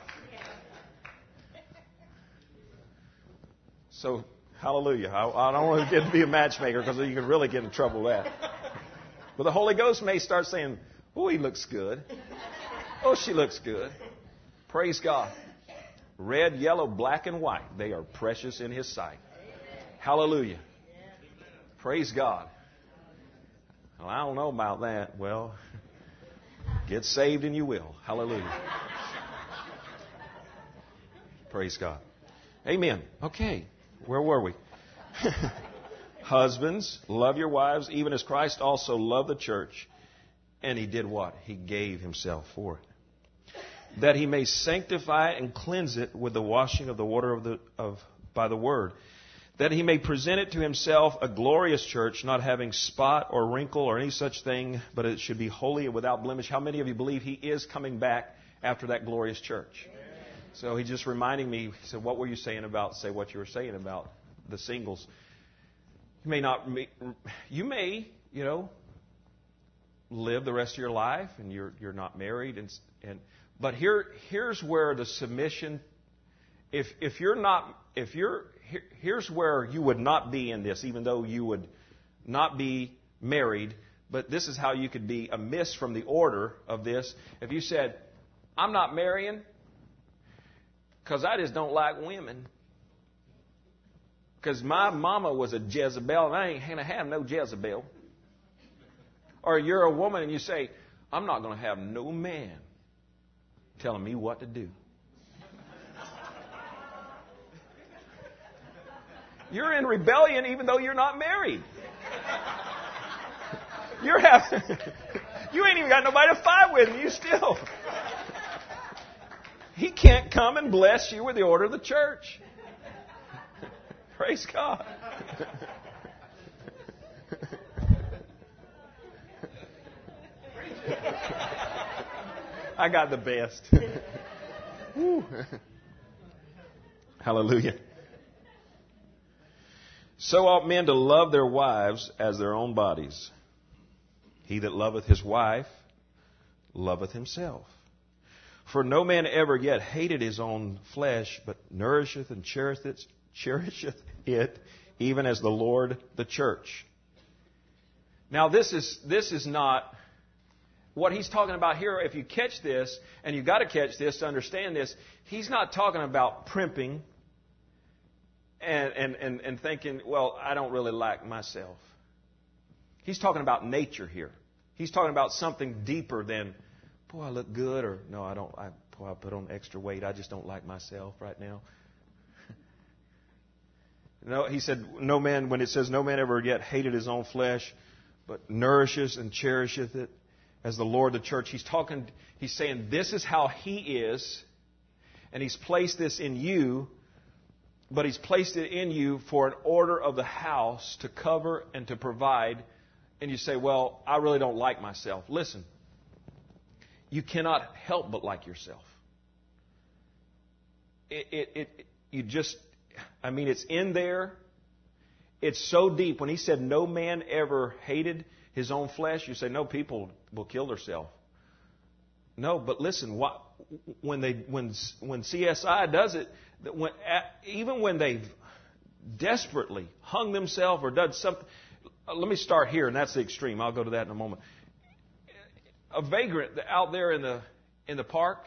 So, hallelujah. I, I don't want to get to be a matchmaker because you can really get in trouble with that. But the Holy Ghost may start saying, oh, he looks good. Oh, she looks good. Praise God. Red, yellow, black, and white. They are precious in his sight. Hallelujah. Praise God. Well, I don't know about that. Well, get saved and you will. Hallelujah. Praise God. Amen. Okay. Where were we? Husbands, love your wives, even as Christ also loved the church. And he did what? He gave himself for it. That he may sanctify and cleanse it with the washing of the water of the of by the word. That he may present it to himself a glorious church, not having spot or wrinkle or any such thing, but it should be holy and without blemish. How many of you believe he is coming back after that glorious church? So he's just reminding me, he said, what were you saying about, say what you were saying about the singles. You may not, you may, you know, live the rest of your life and you're you're not married. and and But here here's where the submission, if if you're not, if you're, here, here's where you would not be in this, even though you would not be married, But this is how you could be amiss from the order of this. If you said, I'm not marrying because I just don't like women. Because my mama was a Jezebel and I ain't going to have no Jezebel. Or you're a woman and you say, I'm not going to have no man telling me what to do. You're in rebellion even though you're not married. You're having, you ain't even got nobody to fight with, and you still. He can't come and bless you with the order of the church. Praise God. I got the best. Woo. Hallelujah. So ought men to love their wives as their own bodies. He that loveth his wife loveth himself. For no man ever yet hated his own flesh, but nourisheth and cherisheth it, cherisheth it, even as the Lord the church. Now this is this is not what he's talking about here. If you catch this, and you've got to catch this to understand this, he's not talking about primping and, and, and, and thinking, well, I don't really like myself. He's talking about nature here. He's talking about something deeper than, boy, I look good, or no, I don't. I, boy, I put on extra weight. I just don't like myself right now. No, he said, no man. When it says no man ever yet hated his own flesh, but nourishes and cherisheth it, as the Lord the church. He's talking. He's saying this is how He is, and He's placed this in you. But He's placed it in you for an order of the house to cover and to provide. And you say, well, I really don't like myself. Listen, you cannot help but like yourself. It, it, it, you just, I mean, it's in there. It's so deep. When He said no man ever hated his own flesh, you say, no, people will kill themselves. No, but listen, what, when they when when C S I does it, when, even when they've desperately hung themselves or done something. Let me start here, and that's the extreme. I'll go to that in a moment. A vagrant out there in the in the park,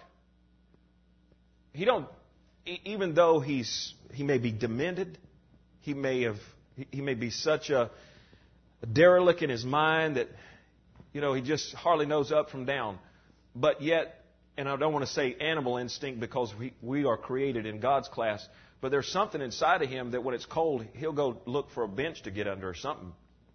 he don't. Even though he's he may be demented, he may have he may be such a, a derelict in his mind that, you know, he just hardly knows up from down. But yet, and I don't want to say animal instinct because we we are created in God's class, but there's something inside of him that when it's cold, he'll go look for a bench to get under or something.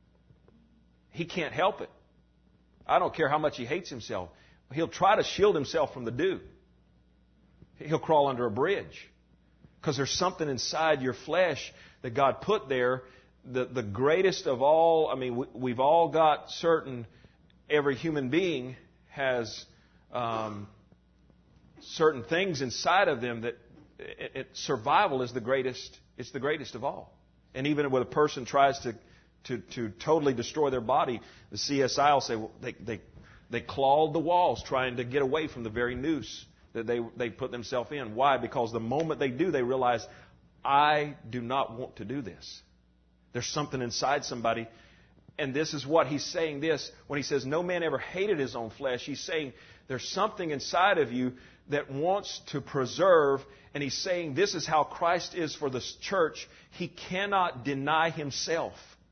He can't help it. I don't care how much he hates himself. He'll try to shield himself from the dew. He'll crawl under a bridge. Because there's something inside your flesh that God put there. The, the greatest of all, I mean, we, we've all got certain, every human being has um, certain things inside of them that it, it, survival is the greatest, it's the greatest of all. And even when a person tries to To, to totally destroy their body, the C S I will say, well, they, they, they clawed the walls trying to get away from the very noose that they, they put themselves in. Why? Because the moment they do, they realize, I do not want to do this. There's something inside somebody. And this is what he's saying this. When he says, no man ever hated his own flesh, he's saying there's something inside of you that wants to preserve. And he's saying this is how Christ is for the church. He cannot deny himself.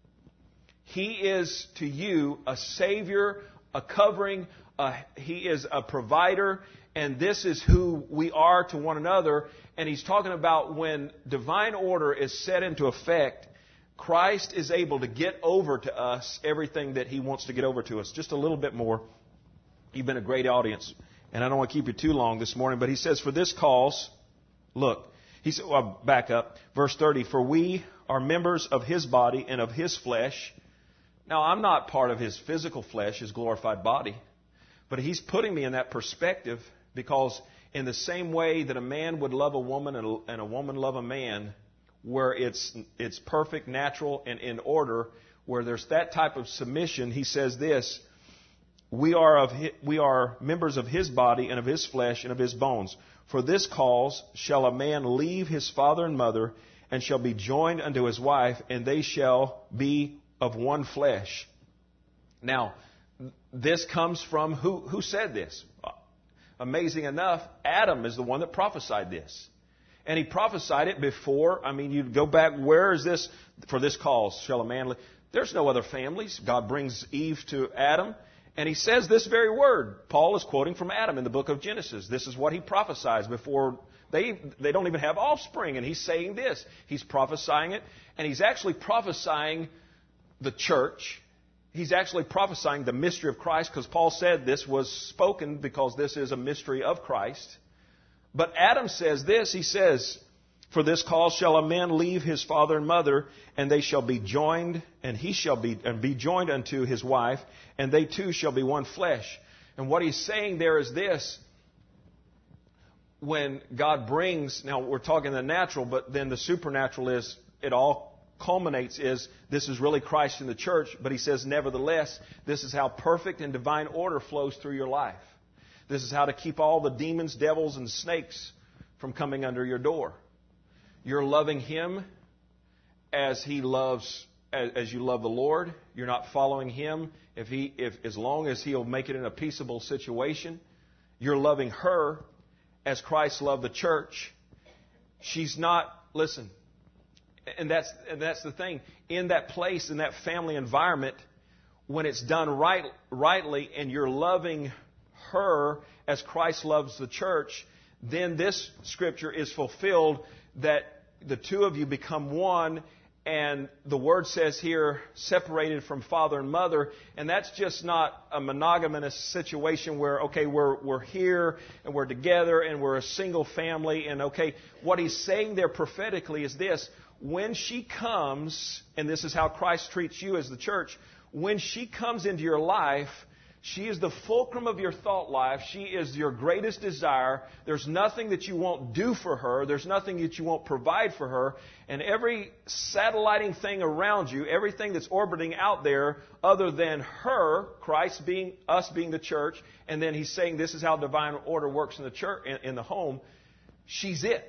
He is to you a Savior, a covering. Uh, he is a provider. And this is who we are to one another. And he's talking about when divine order is set into effect, Christ is able to get over to us everything that He wants to get over to us. Just a little bit more. You've been a great audience. And I don't want to keep you too long this morning. But he says, for this cause, look. He said, well, back up. Verse thirty, for we are members of His body and of His flesh. Now, I'm not part of His physical flesh, His glorified body. But He's putting me in that perspective because in the same way that a man would love a woman and a woman love a man, where it's it's perfect, natural, and in order, where there's that type of submission, he says this, we are of his, we are members of His body and of His flesh and of His bones. For this cause shall a man leave his father and mother, and shall be joined unto his wife, and they shall be of one flesh. Now, this comes from who, who said this? Amazing enough, Adam is the one that prophesied this. And he prophesied it before. I mean, you go back, where is this? For this cause shall a man live. There's no other families. God brings Eve to Adam. And he says this very word. Paul is quoting from Adam in the book of Genesis. This is what he prophesies before they, they don't even have offspring. And he's saying this. He's prophesying it. And he's actually prophesying the church. He's actually prophesying the mystery of Christ, because Paul said this was spoken because this is a mystery of Christ. But Adam says this. He says, for this cause shall a man leave his father and mother, and they shall be joined, and he shall be, and be joined unto his wife, and they two shall be one flesh. And what he's saying there is this. When God brings, now we're talking the natural, but then the supernatural is, it all culminates is, this is really Christ in the church. But he says, nevertheless, this is how perfect and divine order flows through your life. This is how to keep all the demons, devils, and snakes from coming under your door. You're loving Him as He loves, as, as you love the Lord. You're not following Him if He, if as long as He'll make it in a peaceable situation. You're loving her as Christ loved the church. She's not, listen, and that's and that's the thing. In that place, in that family environment, when it's done right, rightly, and you're loving her as Christ loves the church, then this scripture is fulfilled that the two of you become one. And the word says here, separated from father and mother. And that's just not a monogamous situation where, okay, we're, we're here and we're together and we're a single family. And okay, what he's saying there prophetically is this. When she comes, and this is how Christ treats you as the church, when she comes into your life, she is the fulcrum of your thought life. She is your greatest desire. There's nothing that you won't do for her. There's nothing that you won't provide for her. And every satelliting thing around you, everything that's orbiting out there other than her, Christ being, us being the church, and then he's saying this is how divine order works in the church, in, in the home, she's it.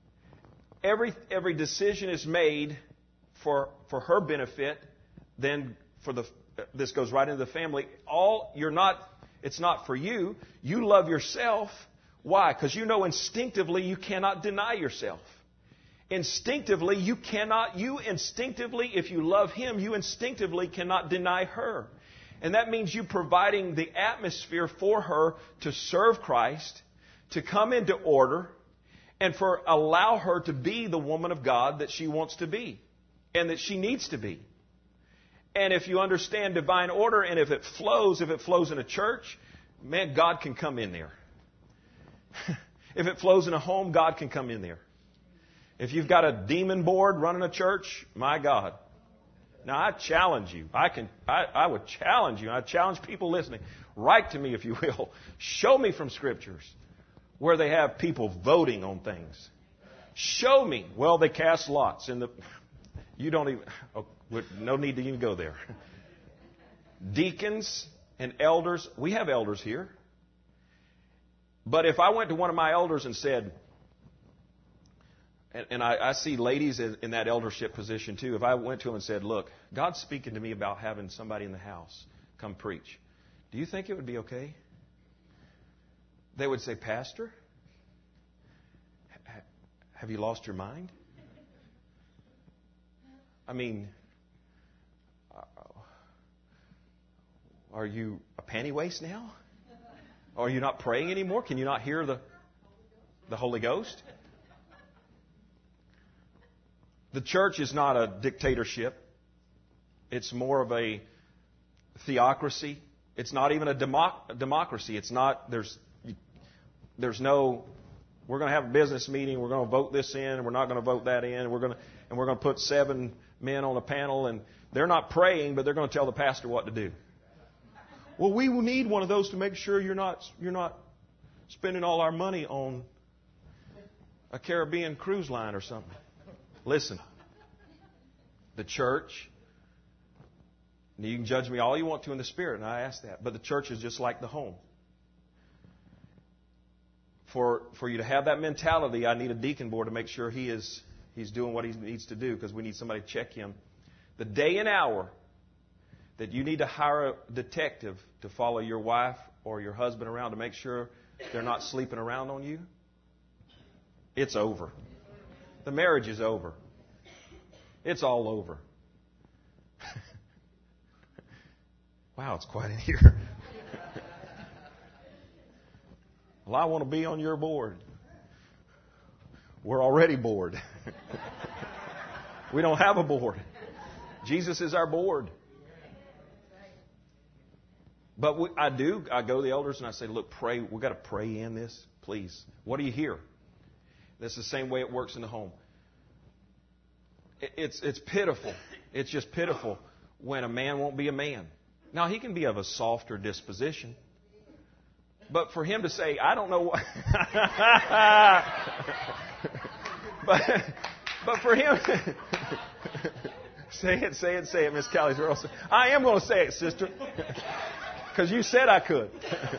Every, every decision is made for, for her benefit, then for the this goes right into the family. All you're not, it's not for you. You love yourself. Why? Because you know instinctively you cannot deny yourself. Instinctively you cannot, you instinctively, if you love Him, you instinctively cannot deny her. And that means you providing the atmosphere for her to serve Christ, to come into order, and for allow her to be the woman of God that she wants to be and that she needs to be. And if you understand divine order, and if it flows, if it flows in a church, man, God can come in there. If it flows in a home, God can come in there. If you've got a demon board running a church, my God. Now, I challenge you. I can. I, I would challenge you. I challenge people listening. Write to me, if you will. Show me from Scriptures where they have people voting on things. Show me. Well, they cast lots in the... You don't even... Oh, no need to even go there. Deacons and elders. We have elders here. But if I went to one of my elders and said... And, and I, I see ladies in, in that eldership position too. If I went to them and said, look, God's speaking to me about having somebody in the house come preach. Do you think it would be okay? They would say, Pastor, ha- have you lost your mind? I mean, are you a panty waist now? Are you not praying anymore? Can you not hear the, the Holy Ghost? The church is not a dictatorship. It's more of a theocracy. It's not even a, democ- a democracy. It's not, there's, there's no, we're going to have a business meeting, we're going to vote this in, and we're not going to vote that in, we're going to, and we're going to put seven men on a panel, and they're not praying, but they're going to tell the pastor what to do. Well, we will need one of those to make sure you're not, you're not spending all our money on a Caribbean cruise line or something. Listen, the church, you can judge me all you want to in the spirit, and I ask that, but the church is just like the home. For for you to have that mentality, I need a deacon board to make sure he is he's doing what he needs to do, because we need somebody to check him. The day and hour that you need to hire a detective to follow your wife or your husband around to make sure they're not sleeping around on you, it's over. The marriage is over. It's all over. Wow, it's quiet in here. Well, I want to be on your board. We're already bored. We don't have a board. Jesus is our board. But we, I do. I go to the elders and I say, look, pray. We've got to pray in this, please. What do you hear? That's the same way it works in the home. It, it's, it's pitiful. It's just pitiful when a man won't be a man. Now, he can be of a softer disposition. But for him to say, I don't know what... but, but for him... Say it, say it, say it, Miss Callie's girl. I am going to say it, sister. Because you said I could.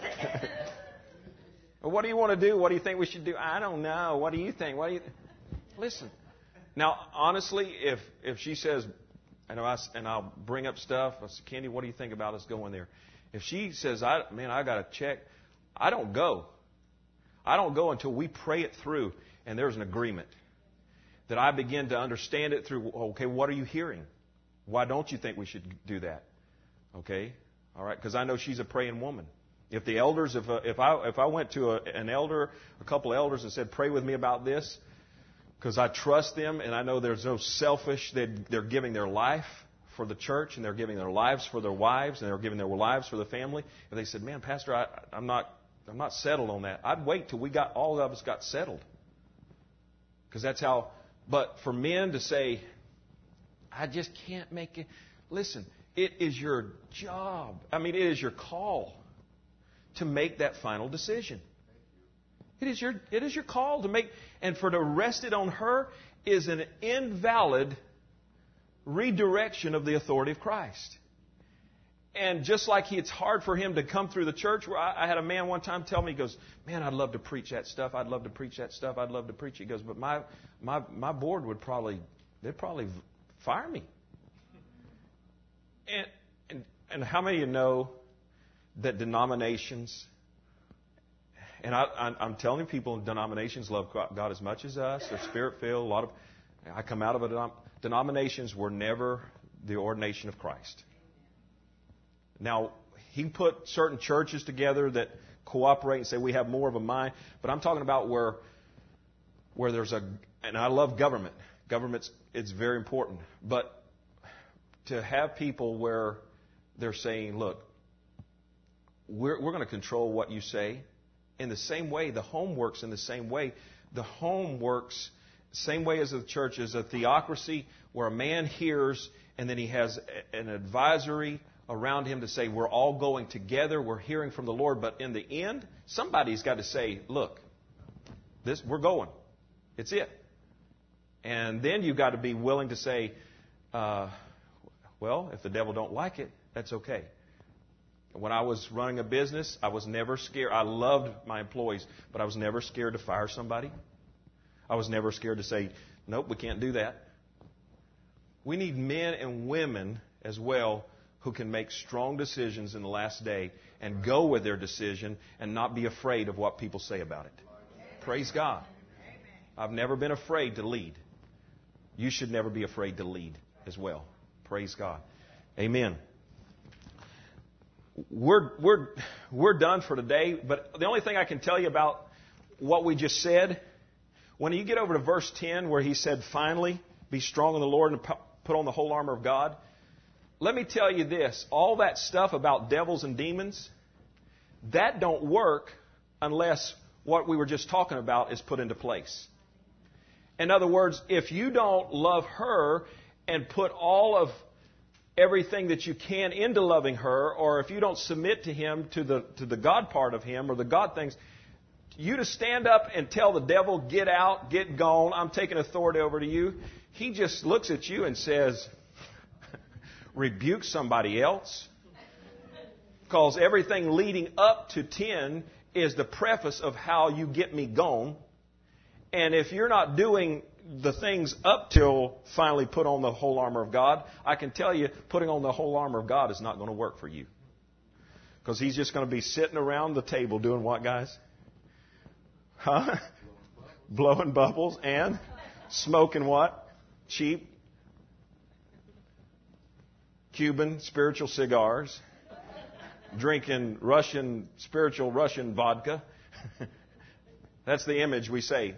Well, what do you want to do? What do you think we should do? I don't know. What do you think? What do you th-? Listen. Now, honestly, if if she says, and, I, and I'll bring up stuff, I say, Candy, what do you think about us going there? If she says, I man, I got to check, I don't go. I don't go until we pray it through and there's an agreement. That I begin to understand it through, okay, what are you hearing? Why don't you think we should do that? Okay, all right, because I know she's a praying woman. If the elders, if uh, if I if I went to a, an elder, a couple of elders and said, pray with me about this, because I trust them and I know there's no selfish, they, they're giving their life for the church and they're giving their lives for their wives and they're giving their lives for the family. If they said, man, Pastor, I, I'm not I'm not settled on that. I'd wait till we got all of us got settled, because that's how. But for men to say, I just can't make it. Listen, it is your job. I mean, it is your call to make that final decision. It is your, it is your call to make, and for to rest it on her is an invalid redirection of the authority of Christ. And just like he, it's hard for him to come through the church. Where I, I had a man one time tell me, he goes, man, I'd love to preach that stuff. I'd love to preach that stuff. I'd love to preach it. He goes, but my my my board would probably, they'd probably fire me. And and and how many of you know that denominations, and I, I, I'm telling people, denominations love God as much as us. They're spirit-filled. A lot of, I come out of a denom, denominations were never the ordination of Christ. Now, he put certain churches together that cooperate and say we have more of a mind. But I'm talking about where where there's a, and I love government. Government's, it's very important. But to have people where they're saying, look, we're, we're going to control what you say. In the same way, the home works in the same way. The home works same way as the church is a theocracy where a man hears and then he has an advisory around him to say, we're all going together, we're hearing from the Lord, but in the end, somebody's got to say, look, this we're going. It's it. And then you've got to be willing to say, uh, well, if the devil don't like it, that's okay. When I was running a business, I was never scared. I loved my employees, but I was never scared to fire somebody. I was never scared to say, nope, we can't do that. We need men and women as well who can make strong decisions in the last day and go with their decision and not be afraid of what people say about it. Amen. Praise God. Amen. I've never been afraid to lead. You should never be afraid to lead as well. Praise God. Amen. We're, we're, we're done for today, but the only thing I can tell you about what we just said, when you get over to verse ten where he said, finally, be strong in the Lord and put on the whole armor of God. Let me tell you this, all that stuff about devils and demons, that don't work unless what we were just talking about is put into place. In other words, if you don't love her and put all of everything that you can into loving her, or if you don't submit to him, to the to the God part of him, or the God things, you to stand up and tell the devil, get out, get gone, I'm taking authority over to you, he just looks at you and says, rebuke somebody else. Because everything leading up to ten is the preface of how you get me gone. And if you're not doing the things up till finally put on the whole armor of God, I can tell you putting on the whole armor of God is not going to work for you. Because he's just going to be sitting around the table doing what, guys? Huh? Blowing bubbles and smoking what? Cheap Cuban spiritual cigars. Drinking Russian, spiritual Russian vodka. That's the image we say.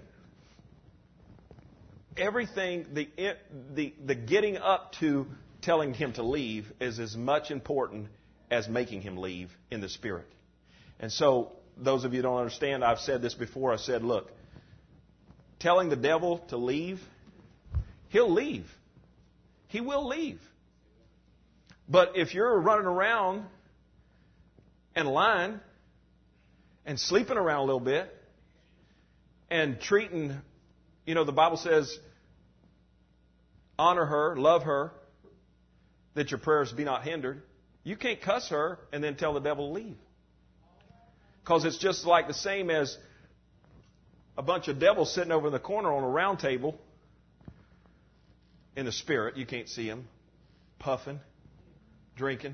Everything, the, the, the getting up to telling him to leave is as much important as making him leave in the Spirit. And so, those of you who don't understand, I've said this before. I said, look, telling the devil to leave, he'll leave. He will leave. But if you're running around and lying and sleeping around a little bit and treating, you know, the Bible says, honor her, love her, that your prayers be not hindered. You can't cuss her and then tell the devil to leave. Because it's just like the same as a bunch of devils sitting over in the corner on a round table in the Spirit. You can't see them. Puffing, drinking.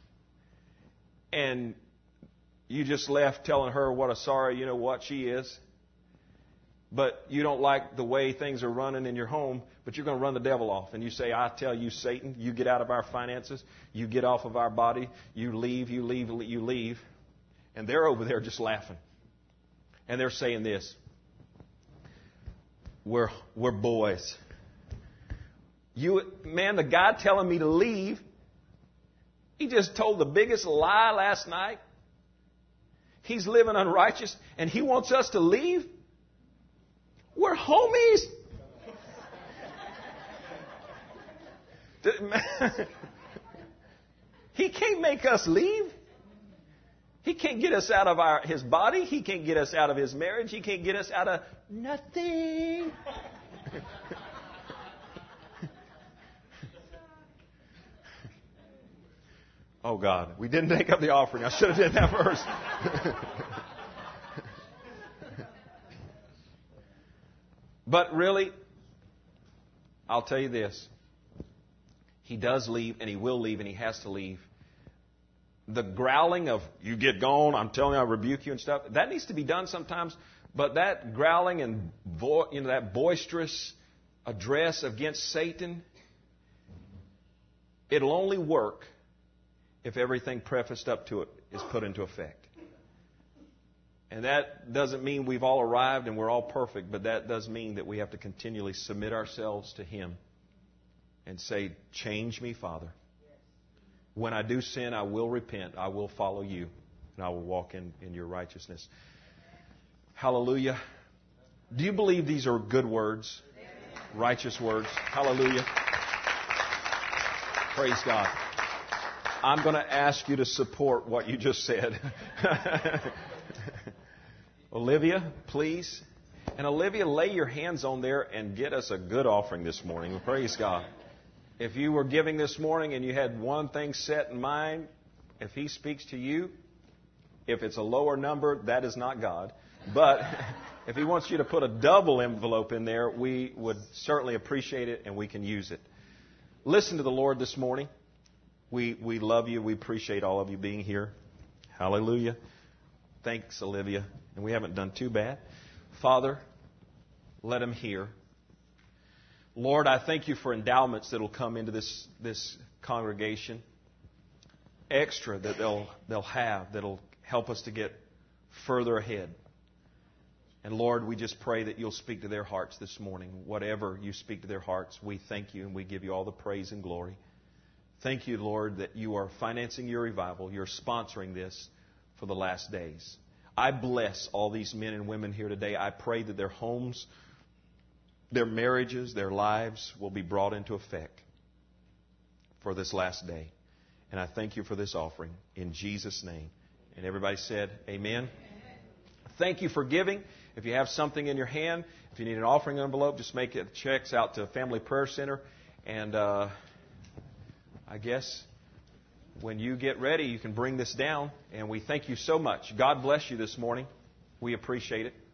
And you just left telling her what a sorry, you know what she is. But you don't like the way things are running in your home, but you're going to run the devil off. And you say, I tell you, Satan, you get out of our finances, you get off of our body, you leave, you leave, you leave. And they're over there just laughing. And they're saying this, we're, we're boys. You, man, the guy telling me to leave, he just told the biggest lie last night. He's living unrighteous, and he wants us to leave? We're homies. He can't make us leave. He can't get us out of our his body. He can't get us out of his marriage. He can't get us out of nothing. Oh, God, we didn't take up the offering. I should have did that first. But really, I'll tell you this. He does leave, and he will leave, and he has to leave. The growling of, you get gone, I'm telling you, I rebuke you and stuff, that needs to be done sometimes. But that growling and vo- you know, that boisterous address against Satan, it'll only work if everything prefaced up to it is put into effect. And that doesn't mean we've all arrived and we're all perfect, but that does mean that we have to continually submit ourselves to Him and say, change me, Father. When I do sin, I will repent. I will follow you, and I will walk in, in your righteousness. Hallelujah. Do you believe these are good words? Righteous words? Hallelujah. Praise God. I'm going to ask you to support what you just said. Olivia, please. And Olivia, lay your hands on there and get us a good offering this morning. Praise God. If you were giving this morning and you had one thing set in mind, if He speaks to you, if it's a lower number, that is not God. But if He wants you to put a double envelope in there, we would certainly appreciate it and we can use it. Listen to the Lord this morning. We we love you. We appreciate all of you being here. Hallelujah. Thanks, Olivia. And we haven't done too bad. Father, let Him hear. Lord, I thank you for endowments that will come into this, this congregation. Extra that they'll they'll have that'll help us to get further ahead. And Lord, we just pray that you'll speak to their hearts this morning. Whatever you speak to their hearts, we thank you and we give you all the praise and glory. Thank you, Lord, that you are financing your revival. You're sponsoring this for the last days. I bless all these men and women here today. I pray that their homes, their marriages, their lives will be brought into effect for this last day. And I thank you for this offering in Jesus' name. And everybody said, amen. Amen. Thank you for giving. If you have something in your hand, if you need an offering envelope, just make it checks out to Family Prayer Center. And uh, I guess when you get ready, you can bring this down. And we thank you so much. God bless you this morning. We appreciate it.